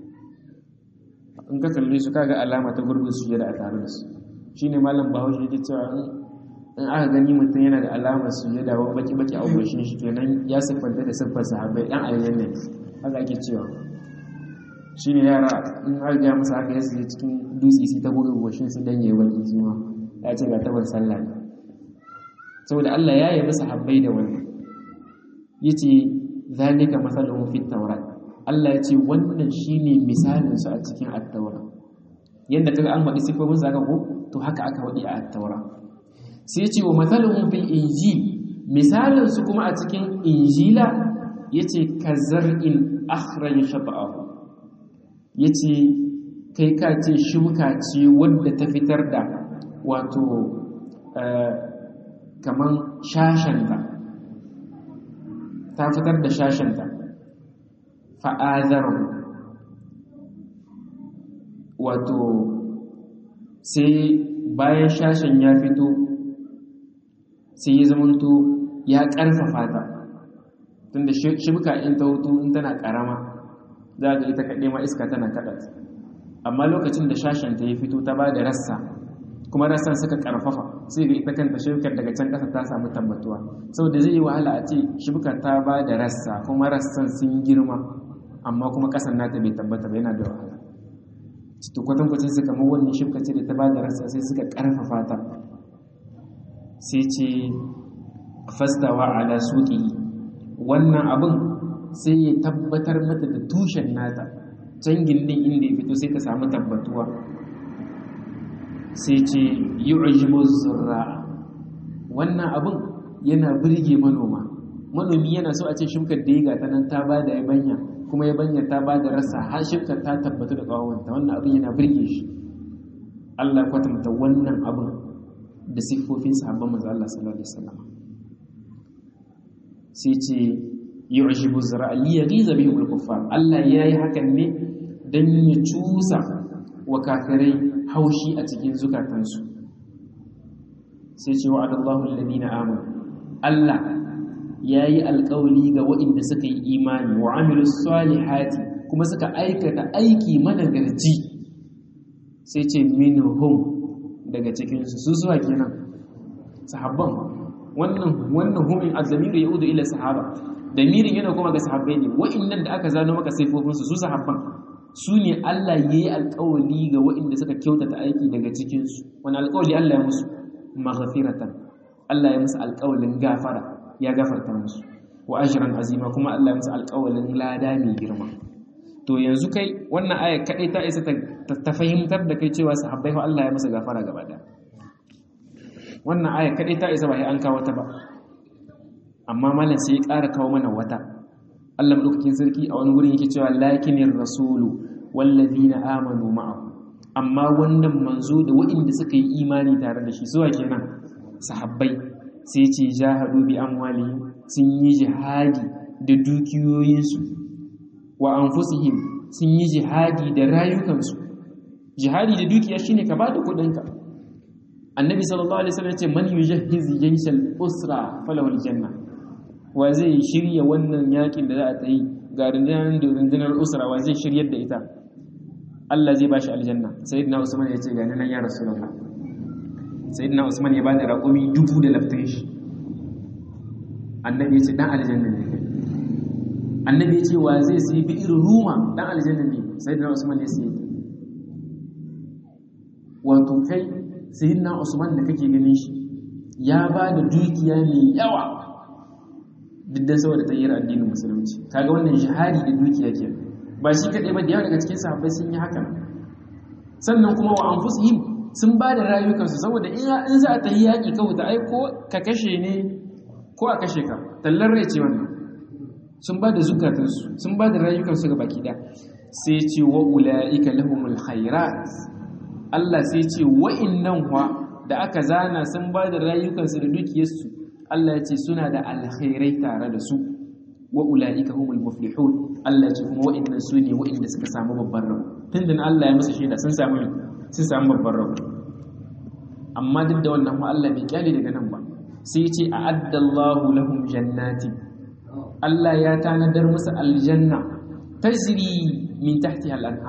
in ka kalle su kaga alama ta gurbin sujada a tare da su shine malam Bahaushe yake cewa in aka gani mutum yana da alamar sujada wa baki baki a goshin shi kenan ya siffanta da siffar sahabbai dan aljanna haka ake cewa shine yara in har ga masa haka ya suje cikin dutse sai ta goge goshin su dan yayi baki shi ma ya ce ga tabar sallah saboda Allah ya yi masa habbai da wannan yace zalika masaluhum fit tawrat Allah yace wannan shine misalin su a cikin at-taura yanda kaga an faɗi sifofin su haka ko to haka aka faɗi a at-taura sai yace wa masaluhum fil injil misalin su kuma a cikin injila yace kazar'in akhraja shata'ahu yace kai ka ce shuka ce wadda ta fitar da wato kaman shashanta ta fitar da shashanta fa'azaru wato sai bayan shashen ya fito sai ya zamanto ya ƙarfafa ta tunda shibka in ta hutu in tana ƙarama za ga ita kaɗe ma iska tana kaɗa amma lokacin da shashenta ya fito ta ba da rassa kuma rassan suka ƙarfafa sai ga ita kanta shibkar daga can ƙasa ta samu tabbatuwa saboda zai yi wahala a ce shibkar ta ba da rassa kuma rassan sun girma amma kuma ƙasan nata bai tabbata ba yana da wahala to kwatankwacin su kamar wannan shibkar ce da ta ba da rassa sai suka ƙarfafa ta sai ce fastawa ala suqi wannan abin sai ya tabbatar mata da tushen nata can gindin inda ya fito sai ta samu tabbatuwa sai ce yu'jibu zurra wannan abin yana burge manoma manomi yana so a ce shimkar da ya gata nan ta ba da yabanya kuma yabanya ta ba da rasa har shimkar ta tabbatu da kawawanta wannan abin yana burge shi Allah kwatanta wannan abin da siffofin sahabban manzo Allah sallallahu alaihi wasallam sai ce yu'jibu zurra li yaghiza bihim al-kuffar Allah yayi hakan ne dan ya cusa wa kafirai haushi a cikin zukatansu sai ce wa'adallahu alladhina amanu Allah yayi alƙawli ga waɗanda suka yi imani wa amilus salihati kuma suka aikata aiki managarci sai ce minhum daga cikin su su zuwa kenan sahabban wannan wannan humin azamir yaudu ila sahaba damirin yana kuma ga sahabbai ne waɗannan da aka zano maka sifofin su su sahabban su ne Allah ya yi alƙawali ga waɗanda suka kyautata aiki daga cikinsu wani alƙawali Allah ya musu maghfiratan Allah ya musu alƙawalin gafara ya gafarta musu wa ajran azima kuma Allah ya musu alƙawalin lada mai girma to yanzu kai wannan aya kadai ta isa ta fahimtar da kai cewa sahabbai fa Allah ya musu gafara gaba da wannan aya kadai ta isa ba sai an kawo ta ba amma malam sai ya ƙara kawo mana wata Allah madaukakin sarki a wani gurin yake cewa lakinir rasulu wallazina amanu ma'ahu amma wannan manzo da waɗanda suka yi imani tare da shi zuwa kenan sahabbai sai ce jahadu bi amwalihim sun yi jihadi da dukiyoyinsu wa anfusihim sun yi jihadi da rayukansu jihadi da dukiya shine ka bada kudinka annabi sallallahu alaihi wasallam ya ce man yujahhiz jayshal usra falahu aljanna wa zai shirya wannan yakin da za a tsayi ga rundunar usra wa zai shiryar da ita Allah zai bashi aljanna sayyidina usman ya ce ga nan ya rasulullah sayyidina usman ya bada raƙumi dubu da laftan shi annabi ya ce dan aljanna ne annabi ya ce wa zai sai bi irin ruma dan aljanna ne sayyidina usman ya sai wato kai sayyidina usman da kake ganin shi ya bada dukiya mai yawa diddan saboda tayyar addinin musulunci kaga wannan jihadi da dukiya ke ba shi kadai ba da yawa daga cikin sahabbai sun yi haka sannan kuma wa anfusihim sun ba da rayukansu saboda in in za a tayi yaki ka wuta ai ko ka kashe ne ko a kashe ka tallar rai ce wannan sun ba da zukatansu sun ba da rayukansu ga baki da sai ce wa ulaika lahumul khairat Allah sai ce wa'innan wa da aka zana sun ba da rayukansu da dukiyarsu Allah ya ce suna da alkhairai tare da su wa ulaika humul muflihun Allah ya ce kuma wa'annan su ne wa'anda suka samu babban rabo tunda Allah ya musu shaida sun samu sun samu babban rabo amma duk da wannan Allah bai kyale daga nan ba sai ya ce a'addallahu lahum jannati Allah ya tanadar musu aljanna tajri min tahtiha al-anhar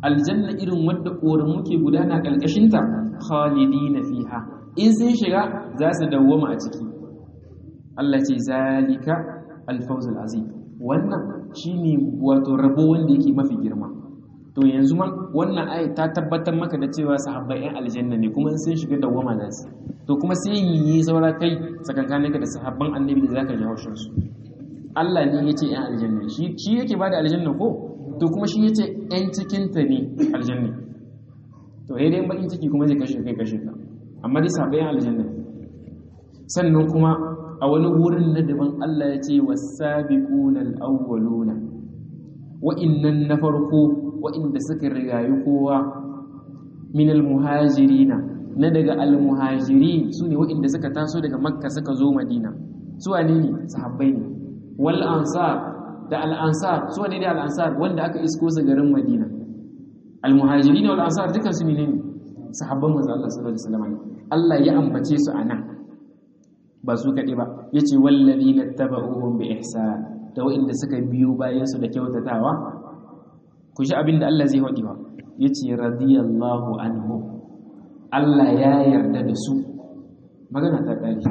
aljanna irin wadda koramu ke gudana kalkashin ta khalidina fiha in sun shiga za su dawwama a ciki Allah ce zalika al-fawz al-azim wannan shine wato rabo wanda yake mafi girma. To yanzu man wannan ayat ta tabbatar maka da cewa sahabbai ɗan aljanna ne kuma sun shiga dawwama da su. To kuma sai yi saura kai tsakankaninka da sahabban annabi da zaka ji haushin su. Allah ne yace ɗan aljanna shi shi yake bada aljanna ko to kuma shi yace ɗan cikin ta ne aljanna. To yayin da bakin ciki kuma zai kashe kai kashe ka. Amma dai sahabbai ɗan aljanna. Sannan kuma a wani wurin na daban Allah ya ce was-sabiquna al-awwaluna wa'innan na farko wa'inda suka rigayi kowa min al-muhajirina na daga al-muhajirin sune wa'inda suka taso daga makka suka zo madina su wane ne sahabbai ne wal ansar da al-ansar su wane ne al-ansar wanda aka isko su garin madina al-muhajirin wal ansar dukan su ne sahabban manzo Allah sallallahu alaihi wasallam Allah ya ambace su anan ba su kaɗai ba ya ce wallazi na taba uhun bi ihsan da wa'inda suka biyo bayansu da kyautatawa ku shi abin da Allah zai haɗi ba ya ce radiyallahu anhu Allah ya yarda da su magana ta ƙari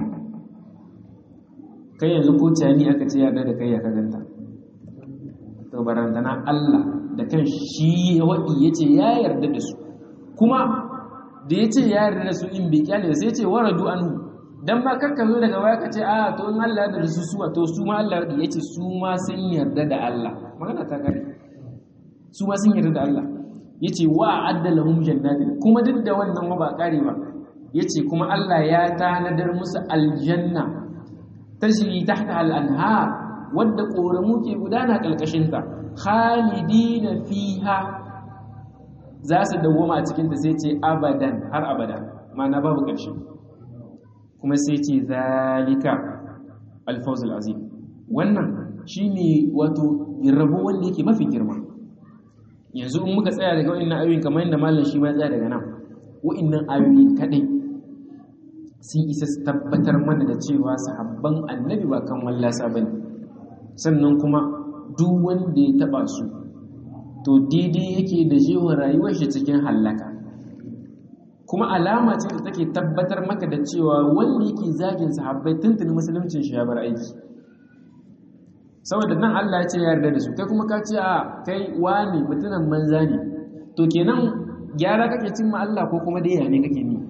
kai yanzu ko cani aka ce yarda da kai ya kaganta to barantana Allah da kan shi ya waɗi ya ce ya yarda da su kuma da ya ce ya yarda da su in bai kyale sai ya ce waradu anhu dan ba karka zo daga waya ka ce a to in Allah da su suwa to su ma Allah ya ce su ma sun yarda da Allah magana ta kare su ma sun yarda da Allah yace wa addalahum jannatin kuma duk da wannan ba kare ba yace kuma Allah ya tanadar musu aljanna tajri tahta al-anhar wadda koramu ke gudana kalkashin ta khalidina fiha za su dawoma a cikin ta sai ce abadan har abada ma'ana babu karshe kuma sai ce zalika alfawzul azim wannan shine wato rabo wanda yake mafi girma. Yanzu in muka tsaya daga wannan ayoyin kamar yadda mallan shi ma ya tsaya daga nan wa'annan ayoyi kadai sun isa su tabbatar mana da cewa sahabban annabi ba kan wallasa bane sannan kuma duk wanda ya taba su to daidai yake da jewa rayuwar shi cikin halaka kuma alama ce da take tabbatar maka da cewa wanda yake zagin sahabbai tuntuni musuluncin shi ya bar aiki saboda nan Allah ya ce ya yarda da su kai kuma ka ce a kai wani mutunan manza ne to kenan gyara kake cimma Allah ko kuma dai ya ne kake ni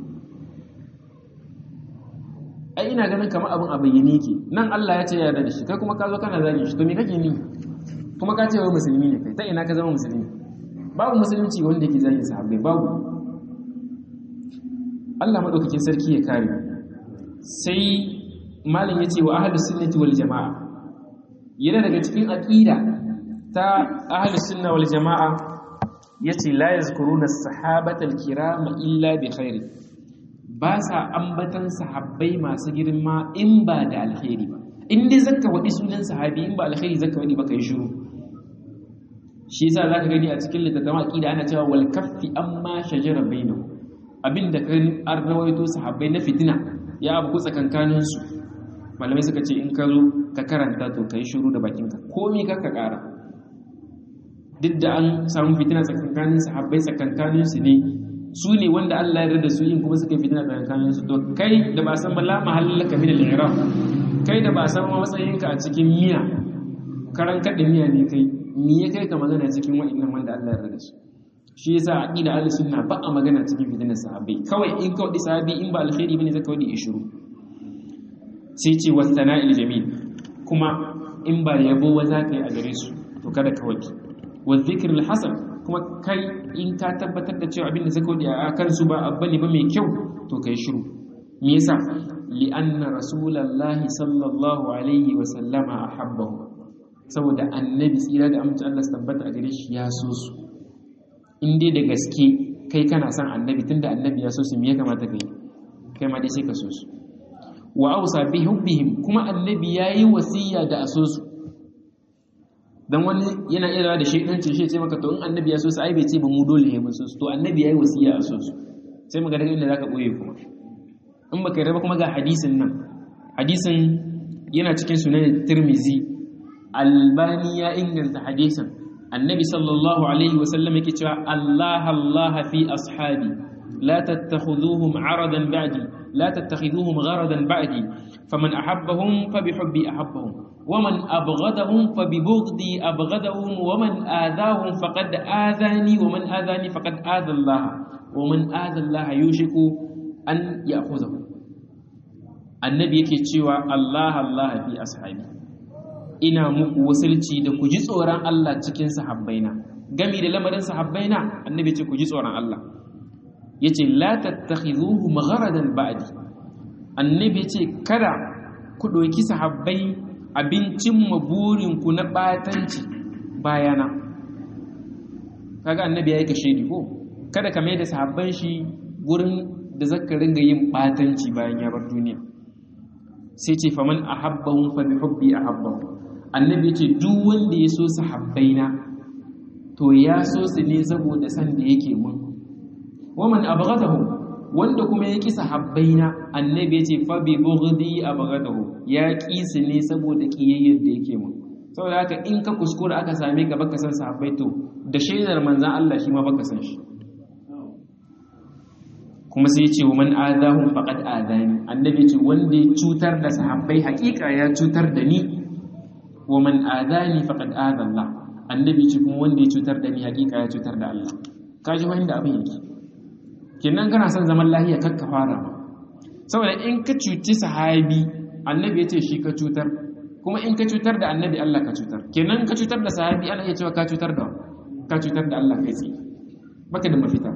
ai ina ganin kamar abin a bayyane yake nan Allah ya ce ya yarda da shi kai kuma ka zo kana zagin shi to me kake ni kuma ka ce wai musulmi ne kai ta ina ka zama musulmi babu musulunci wanda yake zagin sahabbai babu Allah madaukakin sarki ya kare sai malin yace wa ahlus sunnati wal jamaa yana daga cikin aqida ta ahlus sunna wal jamaa yace la yazkuruna as-sahabata al-kirama illa bi khair ba sa ambatan sahabbai masu girma in ba da alkhairi ba in dai zaka wadi sunan sahabi in ba alkhairi zaka wadi ba kai shiru shi yasa zaka gani a cikin littattafan aqida ana cewa wal kaffi amma shajara bainahum abinda kan an rawaito sahabbai na fitina ya abu tsakankaninsu malamai suka ce in ka zo ka karanta to kai shiru da bakinka komai ka ka kara duk da an samu fitina tsakankanin sahabbai tsakankaninsu ne su ne wanda Allah ya yarda su yin kuma suka fitina tsakankaninsu to kai da ba san bala mahallaka min al-i'rab kai da ba san matsayinka a cikin miya karan kada miya ne kai me ya kai ka magana cikin wa'annan wanda Allah ya yarda su shi yasa aqida ahlus sunna ba a magana cikin fitinar sahabbai kawai in kawai sahabi in ba alkhairi bane zaka wadi ishuru sai ce wasana'il jamil kuma in ba yabo wa zaka yi a gare su to kada ka wadi wa dhikrul hasan kuma kai in ka tabbatar da cewa abin da zaka wadi a kan su ba abba ne ba mai kyau to kai shiru me yasa li anna rasulullahi sallallahu alaihi wa sallama ahabbahu saboda annabi tsira da amince Allah tabbata a gare shi ya so su in dai da gaske kai kana son annabi tunda annabi ya so su me ya kamata kai kai ma dai sai ka so su wa ausa bi hubbihim kuma annabi yayi wasiya da aso su dan wani yana iya da shedanci shi ce maka to in annabi ya so su ai bai ce ba mu dole ne mun so su to annabi yayi wasiya a so su sai muga daga inda zaka boye kuma in baka yarda kuma ga hadisin nan hadisin yana cikin sunan Tirmizi Albani ya inganta hadisin annabi sallallahu alaihi wasallam yake cewa Allah Allah fi ashabi la tattakhuduhum aradan ba'di la tattakhiduhum gharadan ba'di faman ahabbahum fabihubbi ahabbahum waman abghadahum fabibughdi abghadahum waman adahum faqad adani waman adani faqad adha Allah waman adha Allah yushiku an ya'khudhahu. Annabi yake cewa Allah Allah fi ashabi, ina muku wasilci da ku ji tsoron Allah cikin sahabbaina. Gami da lamarin sahabbaina, annabi ce ku ji tsoron Allah. Yace la tattakhizuhu magharadan ba'di. Annabi ce kada ku doki sahabbai abincin maburin ku na batanci bayana. Kaga annabi yayi kashe ko kada ka mai da sahabban shi gurin da zaka ringa yin batanci bayan ya bar duniya. Sai ce faman ahabbahum fa bi hubbi ahabbahum. Annabi ya ce duk wanda ya so sahabbaina to ya so su ne saboda san da yake mun. Waman abghadahu, wanda kuma ya ki sahabbaina, annabi ya ce fa bi bughdi abghadahu, ya ki su ne saboda kiyayyar da yake mun. Saboda haka in ka kuskura aka same ka baka san sahabbai to da shaidar manzon Allah shi ma baka san shi. Kuma sai ce wa man adahum faqad adani, annabi ce wanda ya cutar da sahabbai hakika ya cutar da ni. Wa man adani faqad adha Allah, annabi ce kuma wanda ya cutar da ni hakika ya cutar da Allah. Kaji wanda abin yake kenan kana son zaman lafiya kakka fara ba, saboda in ka cuci sahabi annabi ya ce shi ka cutar, kuma in ka cutar da annabi Allah ka cutar. Kenan ka cutar da sahabi ana iya cewa ka cutar da ka cutar da Allah kai tsaye, baka da mafita.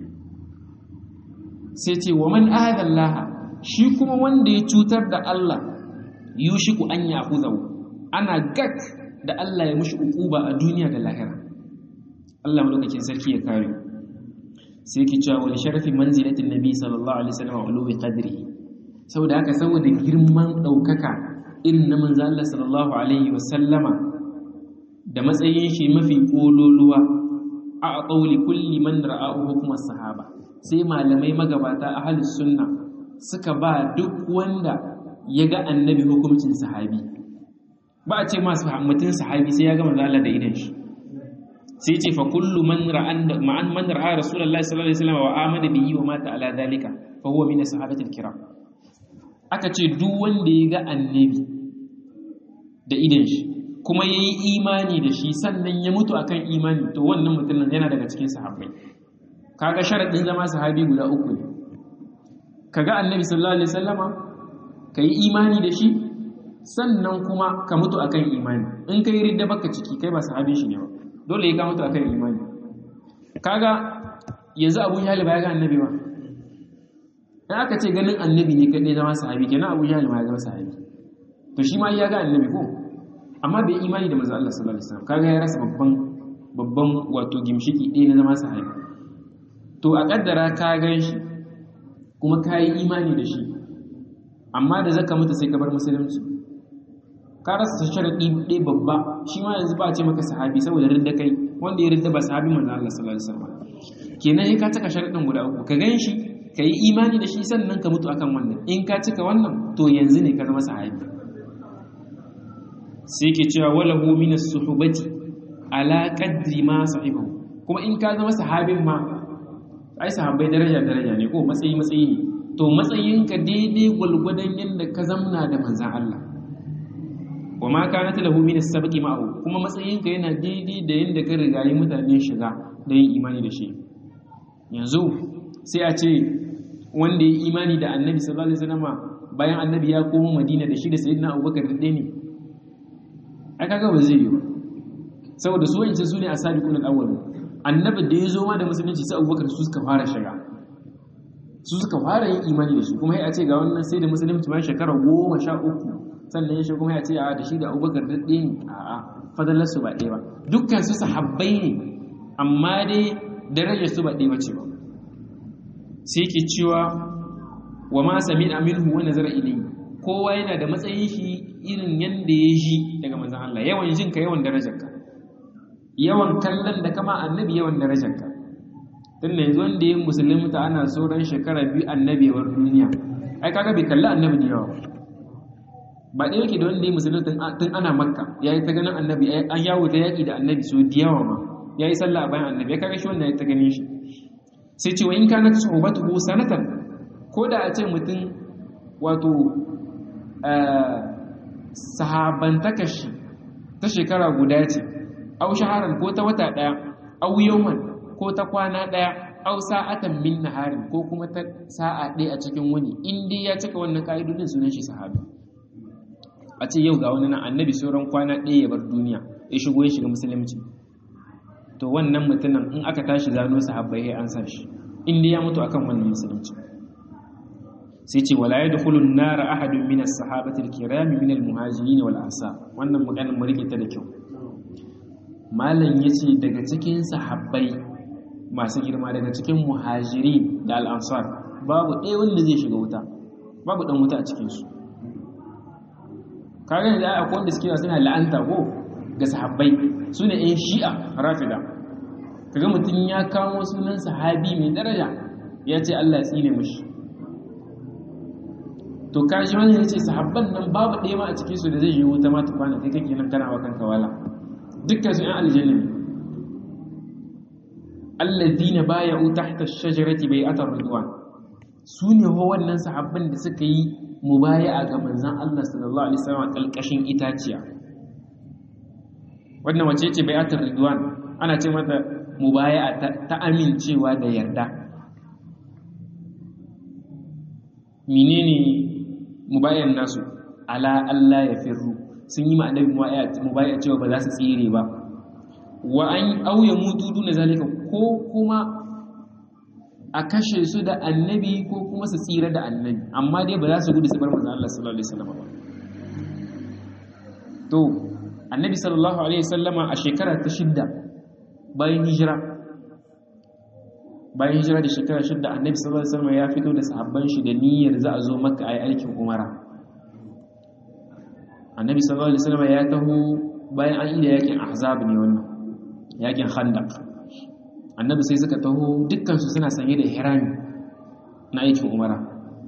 Sai ce wa man ahada Allah, shi kuma wanda ya cutar da Allah yushiku an yahuzahu, ana gak da Allah ya mushi ukuba a duniya da lahira. Allah madaukakin sarki ya kare. Sai ki cewa wal sharafi manzilatin nabi sallallahu alaihi wasallam wa uluwi qadrihi, saboda haka saboda girman daukaka irin na manzo Allah sallallahu alaihi wasallama da matsayin shi mafi kololuwa a qawli kulli man ra'ahu hukum as-sahaba, sai malamai magabata ahlus sunna suka ba duk wanda ya ga annabi hukuncin sahabi. Ba a ce masu mutum sahabi sai ya ga manzo Allah da idan shi. Sai ce fa kullu man ra'an ma'an man ra'a rasulullahi sallallahu alaihi wasallam wa amana bihi wa mata ala dalika fa huwa min sahabati al-kiram. Aka ce duk wanda ya ga annabi da idan shi kuma yayi imani da shi sannan ya mutu akan imani, to wannan mutumin yana daga cikin sahabbai. Kaga sharadin zama sahabi guda uku ne: kaga annabi sallallahu alaihi wasallama, kai imani da shi, sannan kuma ka mutu akan imani. In kai ridda baka ciki, kai ba sahabi shi ne ba, dole ya ka mutu akan imani. Kaga yanzu Abu Jahl ba ya ga annabi ba, in aka ce ganin annabi ne kadai zama sahabi, kenan Abu Jahl ma ya zama sahabi. To shi ma ya ga annabi ko, amma bai imani da manzo Allah sallallahu alaihi wasallam. Kaga ya rasa babban babban wato gimshiki ɗaya na zama sahabi. To a kaddara ka gan shi kuma ka yi imani da shi, amma da zaka mutu sai ka bar musulunci, ka rasa sharaɗi ɗaya babba. Shi ma yanzu ba a ce maka sahabi saboda ridda kai, wanda ya ridda ba sahabi manzo Allah sallallahu alaihi wasallam. Kenan sai ka cika sharaɗin guda uku: ka gan shi, ka yi imani da shi, sannan ka mutu akan wannan. In ka cika wannan to yanzu ne ka zama sahabi. Sai ke cewa walahu min as-suhbati ala qadri ma sahibahu, kuma in ka zama sahabin ma, ai sahabbai daraja daraja ne ko matsayi matsayi ne, to matsayinka daidai gulgudan yanda ka zamna da manzon Allah. Wa ma kanat lahu min as-sabqi ma'ahu, kuma matsayinka yana daidai da yanda ka rigayi mutane shiga da yin imani da shi. Yanzu sai a ce wanda ya imani da annabi sallallahu alaihi wasallam bayan annabi ya komo Madina da shi da sayyidina Abubakar dai ne, ai kaga ba zai yi ba, saboda su wa'ince su ne asabiqun al-awwal. Annabi da ya zo ma da musulunci sai Abubakar su suka fara shiga, su suka fara yin imani da shi, kuma sai a ce ga wannan sai da musulunci ma shekara goma sha uku sannan ya shi, kuma ya ce a da shi da Abubakar da ɗaya ne. A'a, fadalar su ba ɗaya ba, dukkan su sahabbai ne, amma dai darajar su ba ɗaya bace ba. Sai yake cewa wa ma sami'a minhu wa nazara ilayhi, kowa yana da matsayin shi irin yanda ya ji daga manzon Allah. Yawan jinka yawan darajarka, yawan kallon da kama annabi yawan darajarka. Tun da yanzu wanda yin musulunta ana sauran shekara biyu annabi war duniya, ai kaga bai kalli annabi da yawa, ba ɗaya yake da wanda ya musulunta tun ana makka ya yi ta ganin annabi an yawo ta yaƙi da annabi so da yawa ma ya yi sallah a bayan annabi ya kaga shi wanda ya ta ganin shi sai ce wa in kana ta suhbatu sanatan ko da a ce mutum wato sahabantaka shi ta shekara guda ce au shaharan ko ta wata ɗaya au yawman ko ta kwana ɗaya au sa'atan min naharin ko kuma ta sa'a ɗaya a cikin wuni in dai ya cika wannan ka'idodin sunan shi sahabi a ce yau ga wani nan annabi sauran kwana ɗaya ya bar duniya ya shigo ya shiga musulunci to wannan mutumin in aka tashi zano sahabbai ya ansa shi in dai ya mutu akan wannan musulunci sai ce wala yadkhulun nar ahadun min as-sahabati al-kiram min al-muhajirin wal ansar wannan maganar mu rike ta da kyau malam yace daga cikin sahabbai masu girma daga cikin muhajiri da al-ansar babu ɗaya wanda zai shiga wuta babu dan wuta a cikin su kaga da akwai wanda suke suna la'anta ko ga sahabbai sune ɗan shi'a rafida kaga mutum ya kawo sunan sahabi mai daraja ya ce Allah ya tsine mishi to kaji wani ya ce sahabban nan babu ɗaya ma a cikin su da zai yi wuta ma tukwana kai kake nan kana wa kanka wala dukkan su ɗan aljanna ne alladhina bay'u tahta ash-shajarati bay'atar ridwan sune ho wannan sahabban da suka yi mubaya'a ga manzon Allah sallallahu alaihi wasallam kalkashin itaciya wannan wace ce bay'atar ridwan ana ce mata mubaya'a ta amincewa da yarda menene mubayan nasu ala Allah ya firru sun yi ma annabi mubaya cewa ba za su tsire ba wa an auya mutu duna zalika ko kuma a kashe su da annabi ko kuma su tsira da annabi amma dai ba za su gudu su bar manzon Allah sallallahu alaihi wasallam ba to annabi sallallahu alaihi wasallama a shekara ta shidda bayan hijira bayan hijira da shekara shidda annabi sallallahu alaihi wasallam ya fito da sahabban shi da niyyar za a zo makka ayi aikin umara annabi sallallahu alaihi wasallam ya taho bayan an yi da yakin ahzab ne wannan yakin khandaq annabi sai suka taho dukkan su suna sanye da ihrami na aikin umara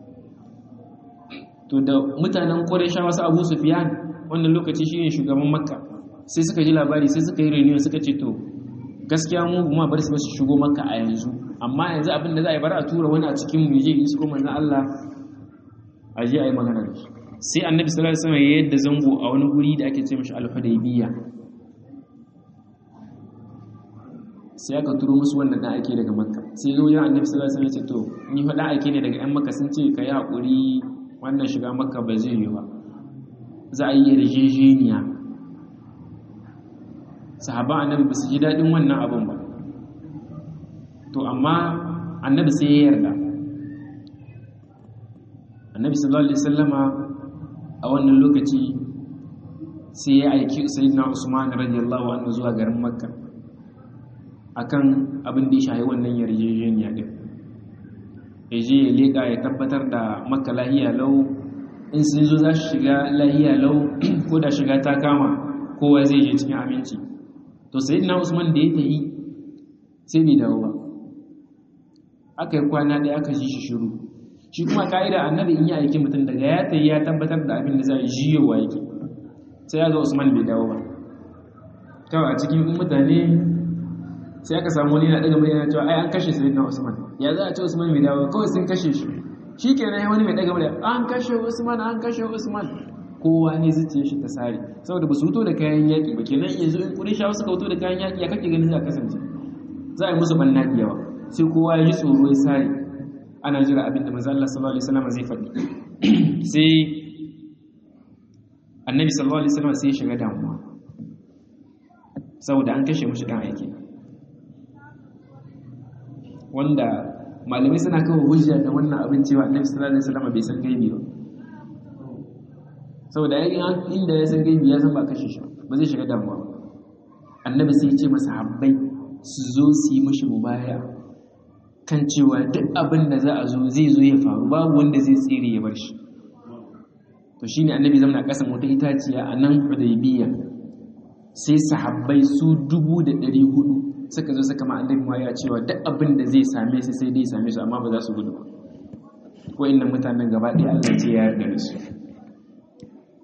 to da mutanen quraisha wasu abu sufyan wannan lokaci shine shugaban makka sai suka ji labari sai suka yi reunion suka ce to gaskiya mu kuma bar su su shigo makka a yanzu amma yanzu abin da za a yi bar a tura wani a cikin mu je su kuma manzon Allah a je a yi magana da shi sai annabi sallallahu alaihi wasallam ya yadda zango a wani guri da ake ce mishi al-hudaybiyya sai aka turo musu wannan dan ake daga makka sai zo ya annabi sallallahu alaihi wasallam ya ce to ni fa dan ake ne daga ƴan makka sun ce kai hakuri wannan shiga makka ba zai yi ba za a yi yarjejeniya sahaba annabi ba su ji dadin wannan abun ba to amma annabi sai ya yarda annabi sallallahu alaihi wasallama a wannan lokaci sai ya aiki sayyidina Usman radiyallahu anhu zuwa garin Makka akan abin da ya shahi wannan yarjejeniya din yaje ya leka ya tabbatar da Makka lahiya lau in sun zo za su shiga lahiya lau ko da shiga ta kama kowa zai je cikin aminci to sayyidina Usman da ya tafi sai bai dawo ba aka yi kwana ɗaya aka ji shi shiru shi kuma ka'ida annabi in ya aiki mutum daga ya tayi ya tabbatar da abin da za a yi jiyowa yake sai ya ga Usman bai dawo ba kawai a cikin mutane sai aka samu wani na daga murya yana cewa ai an kashe sayyidina Usman ya za a ce Usman bai dawo kawai sun kashe shi shikenan wani mai daga murya an kashe Usman an kashe Usman kowa ne zuciyar shi ta sare saboda ba su fito da kayan yaki ba kenan yanzu in Qurayshawa suka fito da kayan yaki ya kake ganin za a kasance za a yi musu banna da yawa sai kowa ya ji tsoro ya sare ana jira abin da manzo Allah sallallahu alaihi wasallam zai faɗi sai annabi sallallahu alaihi wasallam sai ya shiga damuwa saboda an kashe mushi dan aiki wanda malamai suna kawo hujja da wannan abin cewa annabi sallallahu alaihi wasallam bai san gaibi ba saboda yayin inda ya san gaibi ya san ba kashe shi ba zai shiga damuwa ba annabi sai ya ce masa habbai su zo su yi mishi mubaya kan cewa duk abin da za a zo zai zo ya faru babu wanda zai tsere ya bar shi to shine annabi zamana kasan wata itaciya a nan Hudaybiyya sai sahabbai su dubu da ɗari hudu suka zo suka ma annabi ma ya cewa duk abin da zai same su sai dai same su amma ba za su gudu ba ko inna mutanen gaba ɗaya Allah ce ya yarda da su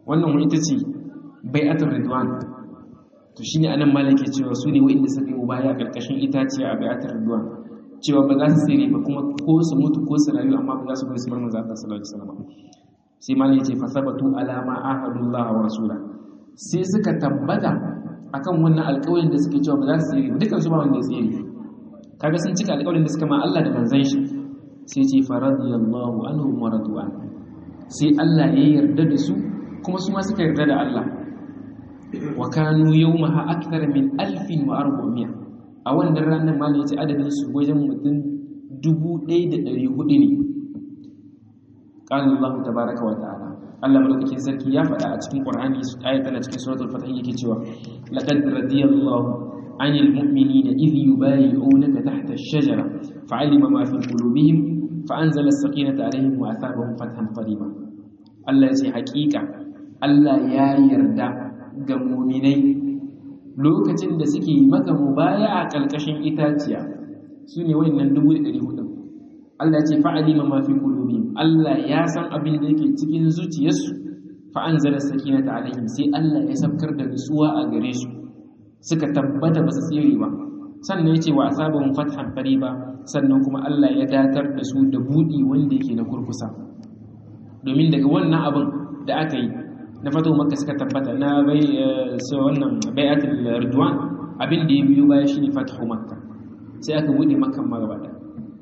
wannan ita ce bai'atul ridwan. To shine anan malaka cewa su ne wanda suka yi mubaya karkashin itaciya a bai'atul ridwan, cewa ba za su tsere ba kuma ko su mutu ko su rayu amma ba za su bai su bar manzo Allah sallallahu alaihi wasallam. Sai malaka ce fa sabatu ala ma ahadullah wa rasula, sai suka tabbata akan wannan alƙawarin da suke cewa ba za su tsere ba, dukan su ba wanda ya tsere. Kaga sun cika alƙawarin da suka ma Allah da manzon shi. Sai ce faradiyallahu anhum wa radu an, sai Allah ya yarda da su kuma su ma suka yarda da Allah. Wa kanu yawmaha akthar min alfin wa arba'miya, a wannan ranar malai yace adadin su wajen mutum dubu ɗaya da ɗari hudu ne. Qala Allah tabaaraka wa ta'ala, Allah madaukakin sarki ya faɗa a cikin Qur'ani, ayat tana cikin suratul Fath yake cewa laqad radiyallahu عن المؤمنين إذ يبايعونك تحت الشجرة فعلم ما في قلوبهم فأنزل السكينة عليهم وأثابهم فتحا قريبا. الله يسي حقيقة الله يا يردا ga mu'minai lokacin da suke maka mubaya'a kalkashin itaciya, sune wayannan dubu ɗari hudu. Allah ya ce fa'alima ma fi qulubihim, Allah ya san abin da yake cikin zuciyarsu, fa anzala sakinata alaihim, sai Allah ya sabkar da nutsuwa a gare su, suka tabbata ba su tsere ba. Sannan ya ce wa asabahum fathan qariba, sannan kuma Allah ya datar da su da budi wanda yake na kurkusa. Domin daga wannan abin da aka yi na fatu Makka suka tabbata na bai sai wannan bai'atul ridwan, abin da ya biyo baya shine fathu Makka, sai aka bude Makka ma gaba da.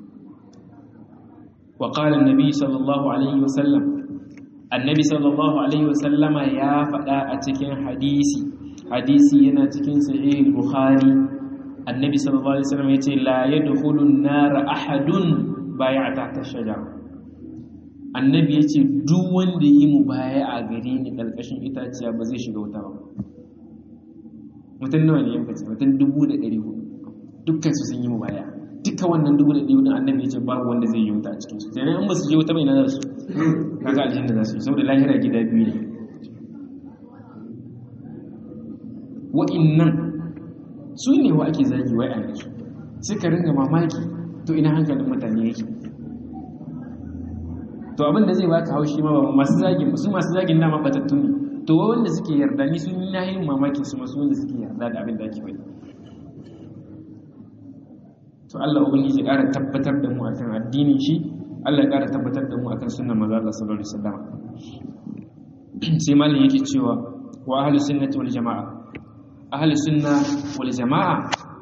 Wa qala an-nabi sallallahu alaihi wasallam, annabi sallallahu alaihi wasallama ya faɗa a cikin hadisi hadisi yana cikin sahih al-bukhari. Annabi sallallahu alaihi wasallam yace la yadkhulun nar ahadun bai'a tahta shajara. Annabi yace duk wanda yi mubaya'a gare ni karkashin itaciya ba zai shiga wuta ba. Mutum nawa ne yanka ce? Mutum dubu da ɗari hudu, dukkan su sun yi mubaya'a. Duka wannan dubu da ɗari hudu annabi yace babu wanda zai yi wuta a cikin su. Sai in ba su je wuta bai na za su kaga aljanna za su yi, saboda lahira gida biyu ne. Wa'innan su ne wa ake zagi wai a yanzu, suka ringa mamaki to ina hankalin mutane yake. To abin da zai baka haushi ma ba masu zagin, su masu zagin dama batattu ne, to wanda suke yarda ni sun yi nayin mamaki su masu wanda suke yarda da abin da ake bai. To Allah ubangiji ya ƙara tabbatar da mu akan addinin shi, Allah ya ƙara tabbatar da mu akan sunnar manzo Allah sallallahu alaihi wasallam. Sai malin yake cewa wa ahlus sunnati wal jamaa, أهل السنة والجماعة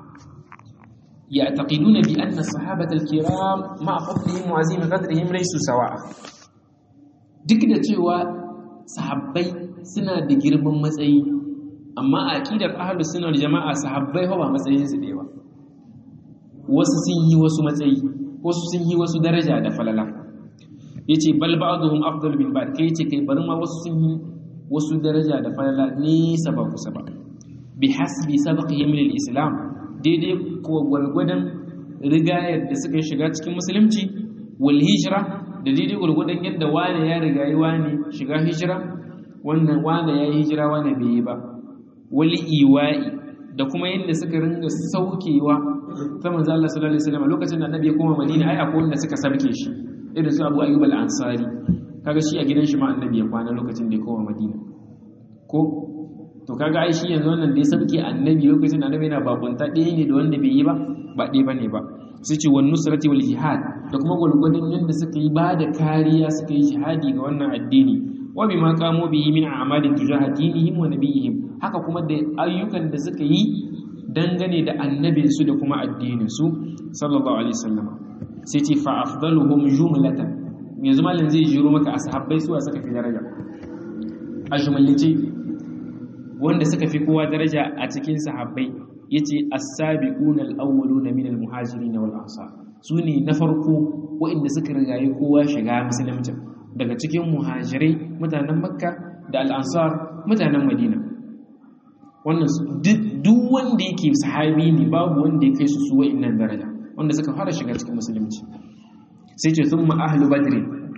يعتقدون بأن الصحابة الكرام مع فضلهم وعظيم قدرهم ليسوا سواء. duk da cewa sahabbai suna da girman matsayi, amma a aqidar ahlus sunna wal jama'a sahabbai ba matsayin su ɗaya ba. Wasu sun yi wasu matsayi, wasu sun yi wasu daraja da falala. Yace bal ba'dhum afdal min ba'd, kai yace kai bari ma wasu sun yi wasu daraja da falala ne saba kusa ba. Bi hasbi sabaqihim lil islam, daidai ko gwargwadon rigayar da suka shiga cikin musulunci, wal hijra, da daidai gwargwadon yadda wani ya riga yi wani shiga hijira, wannan wani ya yi hijira wani bai yi ba, wal iwa'i, da kuma yadda suka ringa saukewa ta manzo Allah sallallahu alaihi wasallam lokacin da annabi ya koma Madina. Ai akwai wanda suka sabke shi, irin su Abu Ayyub al-Ansari, kaga shi a gidan shi ma annabi ya kwana lokacin da ya koma Madina. Ko to kaga ai shi yanzu wannan da ya sabke annabi lokacin da annabi yana bakunta ɗaya ne da wanda bai yi ba ba ɗaya bane ba. Sai ce wan nusrati wal jihad, da kuma gurgurdin yadda suka yi ba da kariya suka yi jihadi ga wannan addini, wa bima qamu bihi min a'malin tujaha dinihim wa nabiyihim, haka kuma da ayyukan da suka yi dangane da annabin su da kuma addinin su sallallahu alaihi wasallam. Sai ce fa afdaluhum jumlatan, yanzu mallan zai jiro maka ashabbai su suka fi daraja a jumlace, wanda suka fi kowa daraja a cikin sahabbai. Yace as-sabiquna al-awwaluna min al-muhajirin wal ansar, sune na farko waɗanda suka rigaye kowa shiga musulunci daga cikin muhajirai mutanen Makka da al-ansar mutanen Madina. Wannan duk wanda yake sahabi ne babu wanda ya kai su su wa'innan daraja, wanda suka fara shiga cikin musulunci. Sai ce thumma ahlu badr,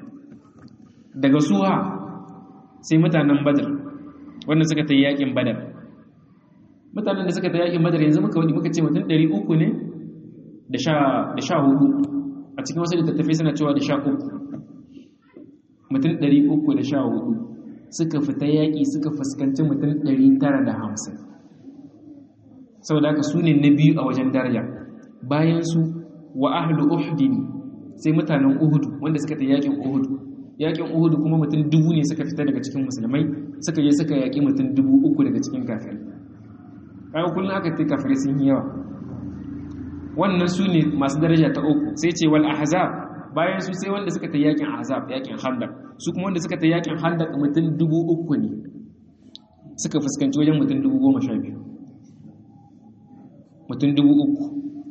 daga suha sai mutanen badr wanda suka tayi yakin badar. Mutanen da suka tayi yakin badar yanzu muka wani muka ce mutum ɗari uku ne da sha da sha hudu, a cikin wasu littattafai suna cewa da sha uku, mutum ɗari uku da sha hudu suka fita yaƙi suka fuskanci mutum ɗari tara da hamsin saboda haka su ne na biyu a wajen daraja bayan su wa ahlu uhudin sai mutanen uhudu wanda suka ta yaƙin uhudu yaƙin uhudu kuma mutum dubu ne suka fita daga cikin musulmai suka je suka yaƙi mutum dubu uku daga cikin kafirai kawo kullum aka ta kafirai sun yi yawa wannan su ne masu daraja ta uku sai ce wal ahzab bayan su sai wanda suka ta yaƙin ahzab yaƙin handaq su kuma wanda suka ta yaƙin handaq mutum dubu uku ne suka fuskanci wajen mutum dubu goma sha biyu mutum dubu uku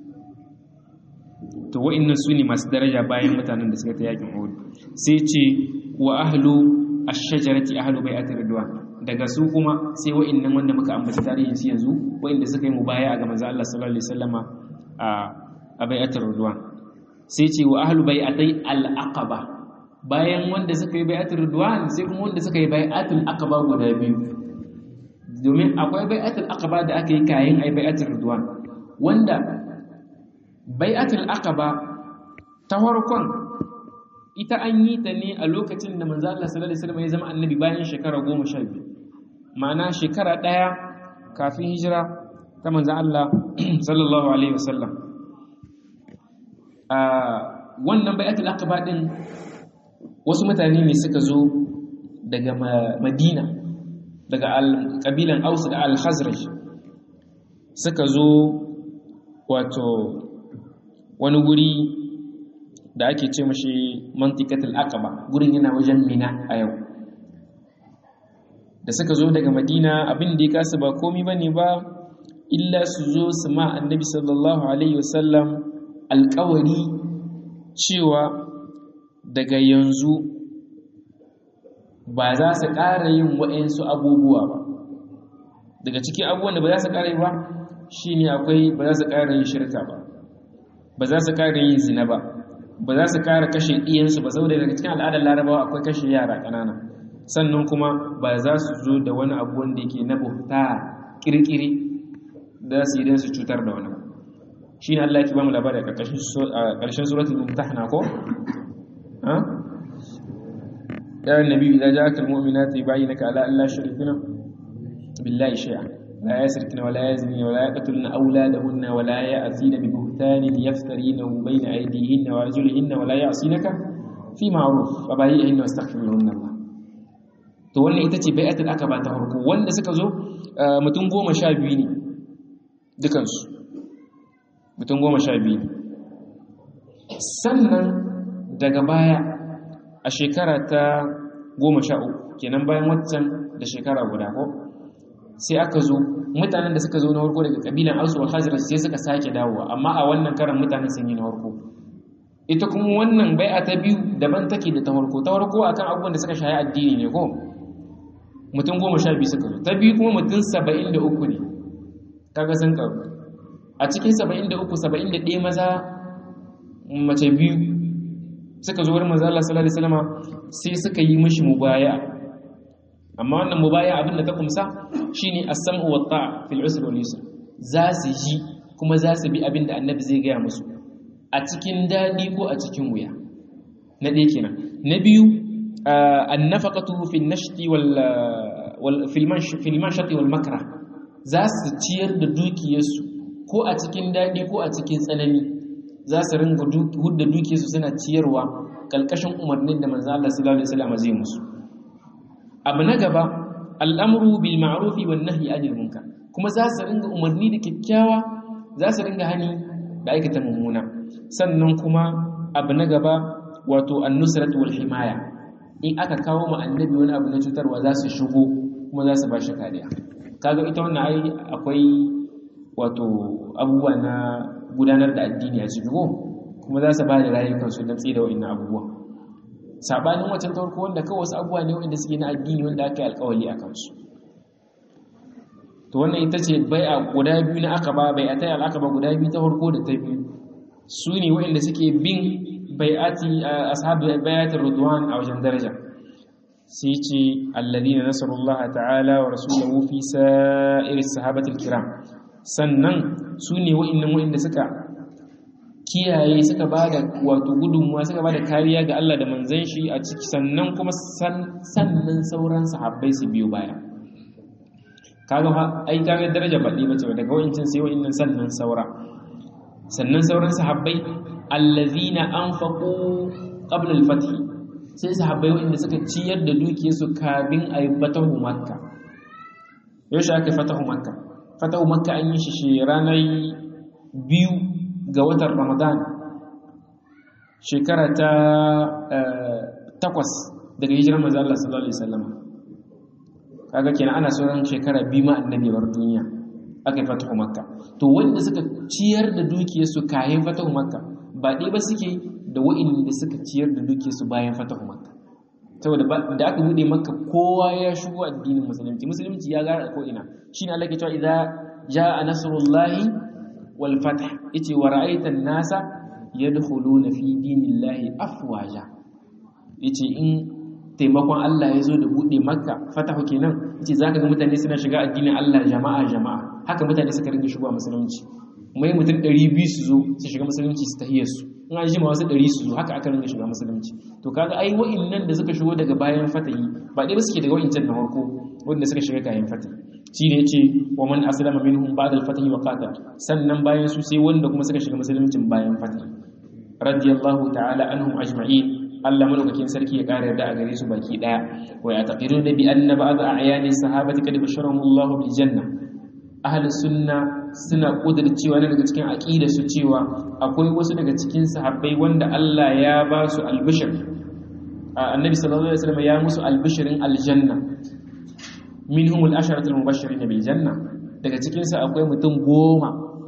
to wa'annan su ne masu daraja bayan mutanen da suka ta yakin Uhud sai ce wa ahlu ash-shajarati ahlu bai'atir ridwan daga su kuma sai wa'annan wanda muka ambata tarihin su yanzu wa'anda suka yi mubaya'a ga manzo Allah sallallahu alaihi wasallama a a bai'atir ridwan sai ce wa ahlu bai'atai al-aqaba bayan wanda suka yi bai'atir ridwan sai kuma wanda suka yi bai'atul aqaba guda biyu domin akwai bai'atul aqaba da aka yi kayan ai bai'atir ridwan wanda bai'atul aqaba ta farkon ita an yi ta ne a lokacin da manzo Allah sallallahu alaihi wasallam ya zama annabi bayan shekara goma sha biyu ma'ana shekara daya kafin hijira ta manzo Allah sallallahu alaihi wasallam a wannan bai'atul aqaba din wasu mutane ne suka zo daga Madina daga al-kabilan Aus da al-Khazraj suka zo wato wani guri da ake ce mashi mantikatul aqaba gurin yana wajen Mina a yau da suka zo daga Madina abin da ya kasu ba komai bane ba illa su zo su ma annabi sallallahu alaihi wasallam alƙawari cewa daga yanzu ba za su ƙara yin waɗansu abubuwa ba daga cikin abubuwan da ba za su ƙara yi ba shine akwai ba za su ƙara yin shirka ba ba za su ƙara yin zina ba ba za su ƙara kashe iyansu ba saboda daga cikin al'adar larabawa akwai kashe yara ƙanana sannan kuma ba za su zo da wani abu wanda yake na buhta kirkiri da su yi don su cutar da wani shi ne Allah ya ki ba mu labari a ƙarshen suratul mumtahana ko ya annabi idan ja'aka almu'minatu yubayyinaka ala alla yushrikuna billahi shay'an لا يسرقن ولا يزنين ولا يقتلن أولادهن ولا يأتين ببهتان يفترينه بين أيديهن وأرجلهن ولا يعصينك في معروف فبايعهن واستغفر لهن الله to wannan ita ce bai'atul aqaba ta farko wanda suka zo mutum goma sha biyu ne dukansu mutum goma sha biyu ne sannan daga baya a shekara ta goma sha uku kenan bayan waccan da shekara guda ko sai aka zo mutanen da suka zo na farko daga kabilan Aus wa Khazraj sai suka sake dawowa amma a wannan karan mutanen sun yi na farko ita kuma wannan bai'a ta biyu daban take da ta farko ta farko akan abubuwan da suka shahi addini ne ko mutum goma sha biyu suka zo ta biyu kuma mutum saba'in da uku ne kaga sun karu a cikin saba'in da uku saba'in da ɗaya maza mace biyu suka zo wurin manzo Allah sallallahu alaihi wasallam sai suka yi mishi mubaya amma wannan mubaya abin da ta kumsa shine as-sam'u wa ta'a fil usri wal yusr za su ji kuma za su bi abin da annabi zai gaya musu a cikin dadi ko a cikin wuya na ɗaya kenan na biyu an-nafaqatu fil nashti wal wal fil mansh fil manshati wal makra za su ciyar da dukiyarsu ko a cikin dadi ko a cikin tsanani za su ringa hudda dukiyarsu suna ciyarwa kalkashin umarnin da manzo Allah sallallahu alaihi wasallam zai musu abu na gaba al'amuru bil ma'rufi wan nahyi anil munkar kuma za su ringa umarni da kyakkyawa za su ringa hani da aikata mummuna sannan kuma abu na gaba wato an-nusratu wal himaya in aka kawo mu annabi wani abu na cutarwa za su shigo kuma za su ba shi kariya kaga ita wannan ai akwai wato abubuwa na gudanar da addini a cikin kuma za su ba da rayukansu don tsira wa'annan abubuwa sabanin wancan ta farko wanda kawai wasu abubuwa ne wanda suke na addini wanda aka yi alkawali a kansu to wannan ita ce bai'a guda biyu na akaba bai'a ta al'akaba guda biyu ta farko da ta biyu su ne wanda suke bin bai'ati ashabu bai'atir ridwan a wajen daraja sai ce alladhina nasarullah ta'ala wa rasulahu fi sa'iris sahabatil kiram sannan su ne wa'annan wa'anda suka kiyaye suka bada wato gudunmuwa suka bada kariya ga Allah da manzon shi a ciki sannan kuma sannan sauran sahabbai su biyo baya kaga fa ai kaga daraja baɗi bace daga wayincin sai wayannan sannan saura sannan sauran sahabbai allazina anfaqu qabla al-fath sai sahabbai wayanda suka ciyar da dukiyarsu kafin ayi fatahu makka yaushe aka fatahu makka fatahu makka an yi shi ranar biyu ga watan ramadan shekara ta takwas daga hijirar manzo Allah sallallahu alaihi wasallam kaga kenan ana sauran shekara biyu ma annabi war duniya aka yi fatahu makka to wanda suka ciyar da dukiyarsu kayan fatahu makka ba dai ba suke da wa'inda suka ciyar da dukiyarsu bayan fatahu makka saboda da aka bude makka kowa ya shigo addinin musulunci musulunci ya gara ko ina shine Allah ke cewa idza jaa nasrullahi wal fath yace wa ra'aita an-nasa yadkhuluna fi dinillahi afwaja yace in taimakon Allah ya zo da bude makka fatahu kenan yace zaka ga mutane suna shiga addinin Allah jama'a jama'a haka mutane suka rinka shigo musulunci mai mutum ɗari biyu su zo su shiga musulunci su tahiyar su in an jima wasu ɗari su zo haka aka rinka shiga musulunci to kaga ai wa'innan da suka shigo daga bayan fatahi ba dai ba suke daga wa'incan na farko wanda suka shiga kayan fatahi shine yace wa man aslama minhum ba'da al-fatahi wa qatal sannan bayan su sai wanda kuma suka shiga musuluncin bayan fatahi radiyallahu ta'ala anhum ajma'in Allah malaukakin sarki ya kare da a gare su baki daya wa yataqiruna bi anna ba'd a'yani sahabati kad basharahum Allah bil janna ahli sunna suna kudircewa ne daga cikin aqida su cewa akwai wasu daga cikin sahabbai wanda Allah ya ba su albishir annabi sallallahu alaihi wasallam ya musu albishirin aljanna minhum al-asharatu al-mubashirin bil janna daga cikin su akwai mutum goma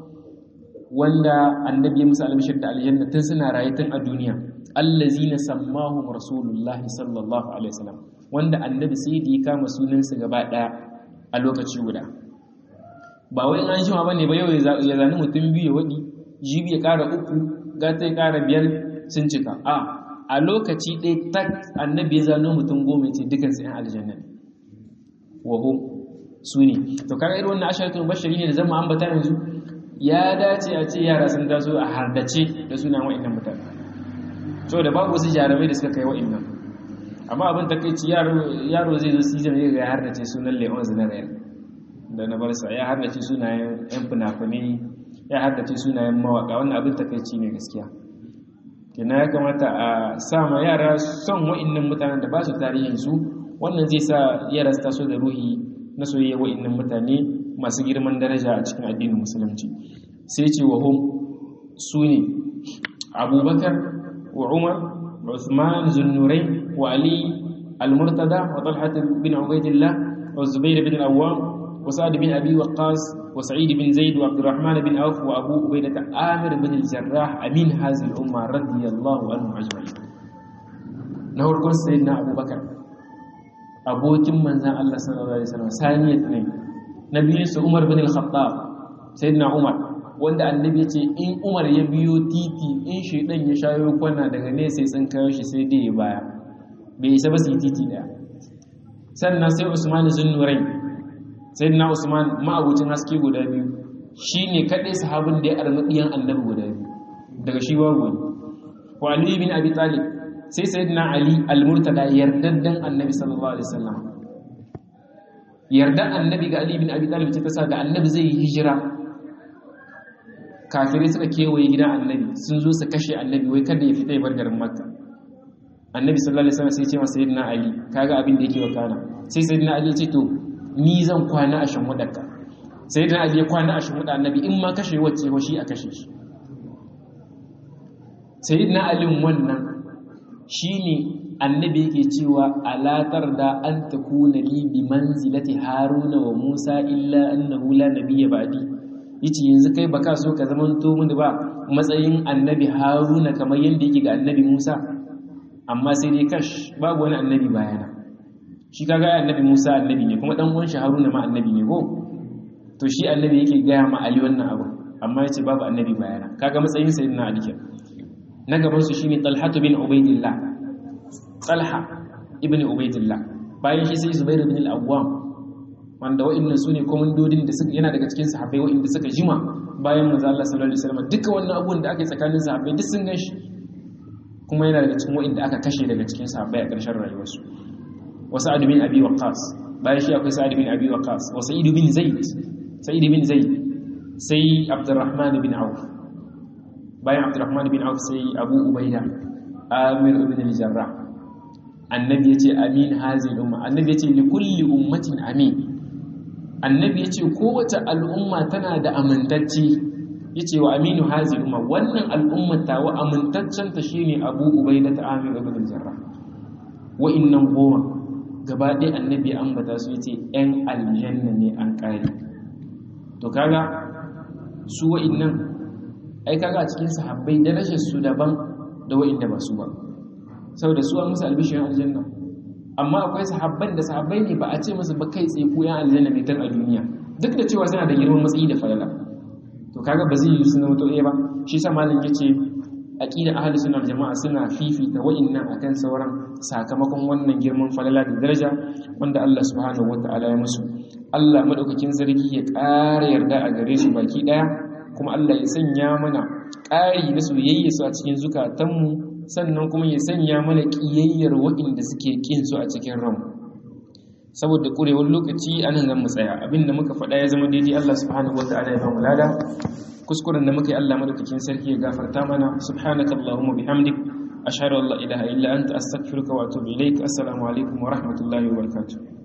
wanda annabi ya musu albishir da aljanna tun suna raye tun a duniya allazina sammahum rasulullah sallallahu alaihi wasallam wanda annabi sai da ya kama sunan su gaba daya a lokaci guda ba wai an shima bane ba yau ya zani mutum biyu ya wadi jibi ya kara uku gata ya kara biyar sun cika a a lokaci ɗaya tak annabi ya zano mutum goma ce dukan su yan aljanna ne wa hum suni to kaga irin wannan asharatul mubashirin ne da zama ambata yanzu ya dace a ce yara sun taso a hardace da sunan wa'annan mutane so da babu wasu jarumai da suka kai wa'annan amma abin takeici yaro yaro zai zo season ya ga har da ce sunan Leon Zinarel da na barsa ya har da ce sunayen yan funafuni ya har da ce sunayen mawaka wannan abin takeici ne gaskiya kenan ya kamata a sa ma yara son wa'annan mutanen da ba su tarihin su wannan zai sa yara su taso da ruhi na soyayya wa'annan mutane masu girman daraja a cikin addinin musulunci sai ce wa hum sune Abubakar وعمر وعثمان ذو النورين وعلي المرتضى وطلحة بن عبيد الله والزبير بن الأوام وسعد بن أبي وقاص وسعيد بن زيد وعبد الرحمن بن عوف وأبو عبيدة عامر بن الجراح أمين هذه الأمة رضي الله عنهم أجمعين. نقول قول سيدنا أبو بكر أبو كم من زان الله صلى الله عليه وسلم ثانية اثنين نبي عمر بن الخطاب سيدنا عمر wanda annabi ya ce in Umar ya biyo titi in shedan ya shayo kwana daga ne sai sun kawo shi sai dai ya baya bai isa ba su yi titi daya sannan sai Usman Zunnurain sayyidina Usman ma'abucin haske guda biyu shine kadai sahabin da ya armadiyan annabi guda biyu daga shi babu wa Ali bin Abi Talib sai sayyidina Ali al-Murtada yardaddan annabi sallallahu alaihi wasallam yardan annabi ga Ali bin Abi Talib ce ta sa da annabi zai yi hijira kafirai suka kewaye gidan annabi sun zo su kashe annabi wai kada ya fita ya bar garin makka annabi sallallahu alaihi wasallam sai ya ce masa sayyidina ali kaga abin da yake wakana sai sayyidina ali ya ce to ni zan kwana a shamudarka sayyidina ali ya kwana a shamuda annabi in ma kashe wacce ko shi a kashe shi sayyidina ali wannan shine annabi yake cewa alatar da an takuna li bi manzilati haruna wa musa illa annahu la nabiyya ba'di yace yanzu kai baka so ka zaman to mun ba matsayin annabi haruna kamar yanda yake ga annabi musa amma sai dai kash babu wani annabi bayana shi kaga annabi musa annabi ne kuma dan uwan shi haruna ma annabi ne ko to shi annabi yake ga ma ali wannan abu amma yace babu annabi bayana kaga matsayin sayyidina ali ke na gaban su shine talha bin ubaidillah talha ibn ubaidillah bayan shi sai zubair ibn al-awwam wanda wa'annan sune komandodin da suka yana daga cikin sahabbai wa'anda suka jima bayan manzo Allah sallallahu alaihi wasallam duka wannan abubuwan da aka yi tsakanin sahabbai duk sun ganshi kuma yana daga cikin wa'inda aka kashe daga cikin sahabbai a ƙarshen rayuwarsu wa Sa'ad bin Abi Waqqas bayan shi akwai Sa'ad bin Abi Waqqas wa Sa'id bin Zaid Sa'id bin Zaid sai Abdurrahman bin Auf bayan Abdurrahman bin Auf sai Abu Ubaida Amir ibn al-Jarrah annabi yace amin hazil umma annabi yace li kulli ummatin amin annabi yace kowace al'umma tana da amintacci yace wa aminu hazil umma wannan al'ummar ta wa amintaccen ta shine Abu Ubaida ta Amir ibn al-Jarrah wa innan goma gaba ɗaya annabi an bata su yace ɗan aljanna ne an kare to kaga su wa'innan ai kaga a cikin sahabbai darajar su daban da wa'inda ba su ba saboda su an musu albishirin aljanna amma akwai sahabban da sahabbai ne ba a ce musu ba kai tsaye ko yan aljanna ne tan a duniya duk da cewa suna da girman matsayi da falala to kaga ba zai yi suna mutu ɗaya ba shi sa malam yace aqida ahlus sunna wal jamaa suna fifita wa'innan akan sauran sakamakon wannan girman falala da daraja wanda Allah subhanahu wataala ya musu Allah madaukakin sarki ya ƙara yarda a gare su baki daya kuma Allah ya sanya mana ƙari na soyayya su a cikin zukatanmu sannan kuma ya sanya mana ƙiyayyar waɗanda suke ƙin su a cikin ranmu saboda ƙurewar lokaci anan zan mu tsaya abinda muka faɗa ya zama daidai Allah subhanahu wataala ya ba mu lada kuskuren da muka yi Allah madaukakin sarki ya gafarta mana subhanakallahumma bihamdik ashhadu an la ilaha illa anta astaghfiruka wa atubu ilaik assalamu alaikum wa rahmatullahi wa barakatuh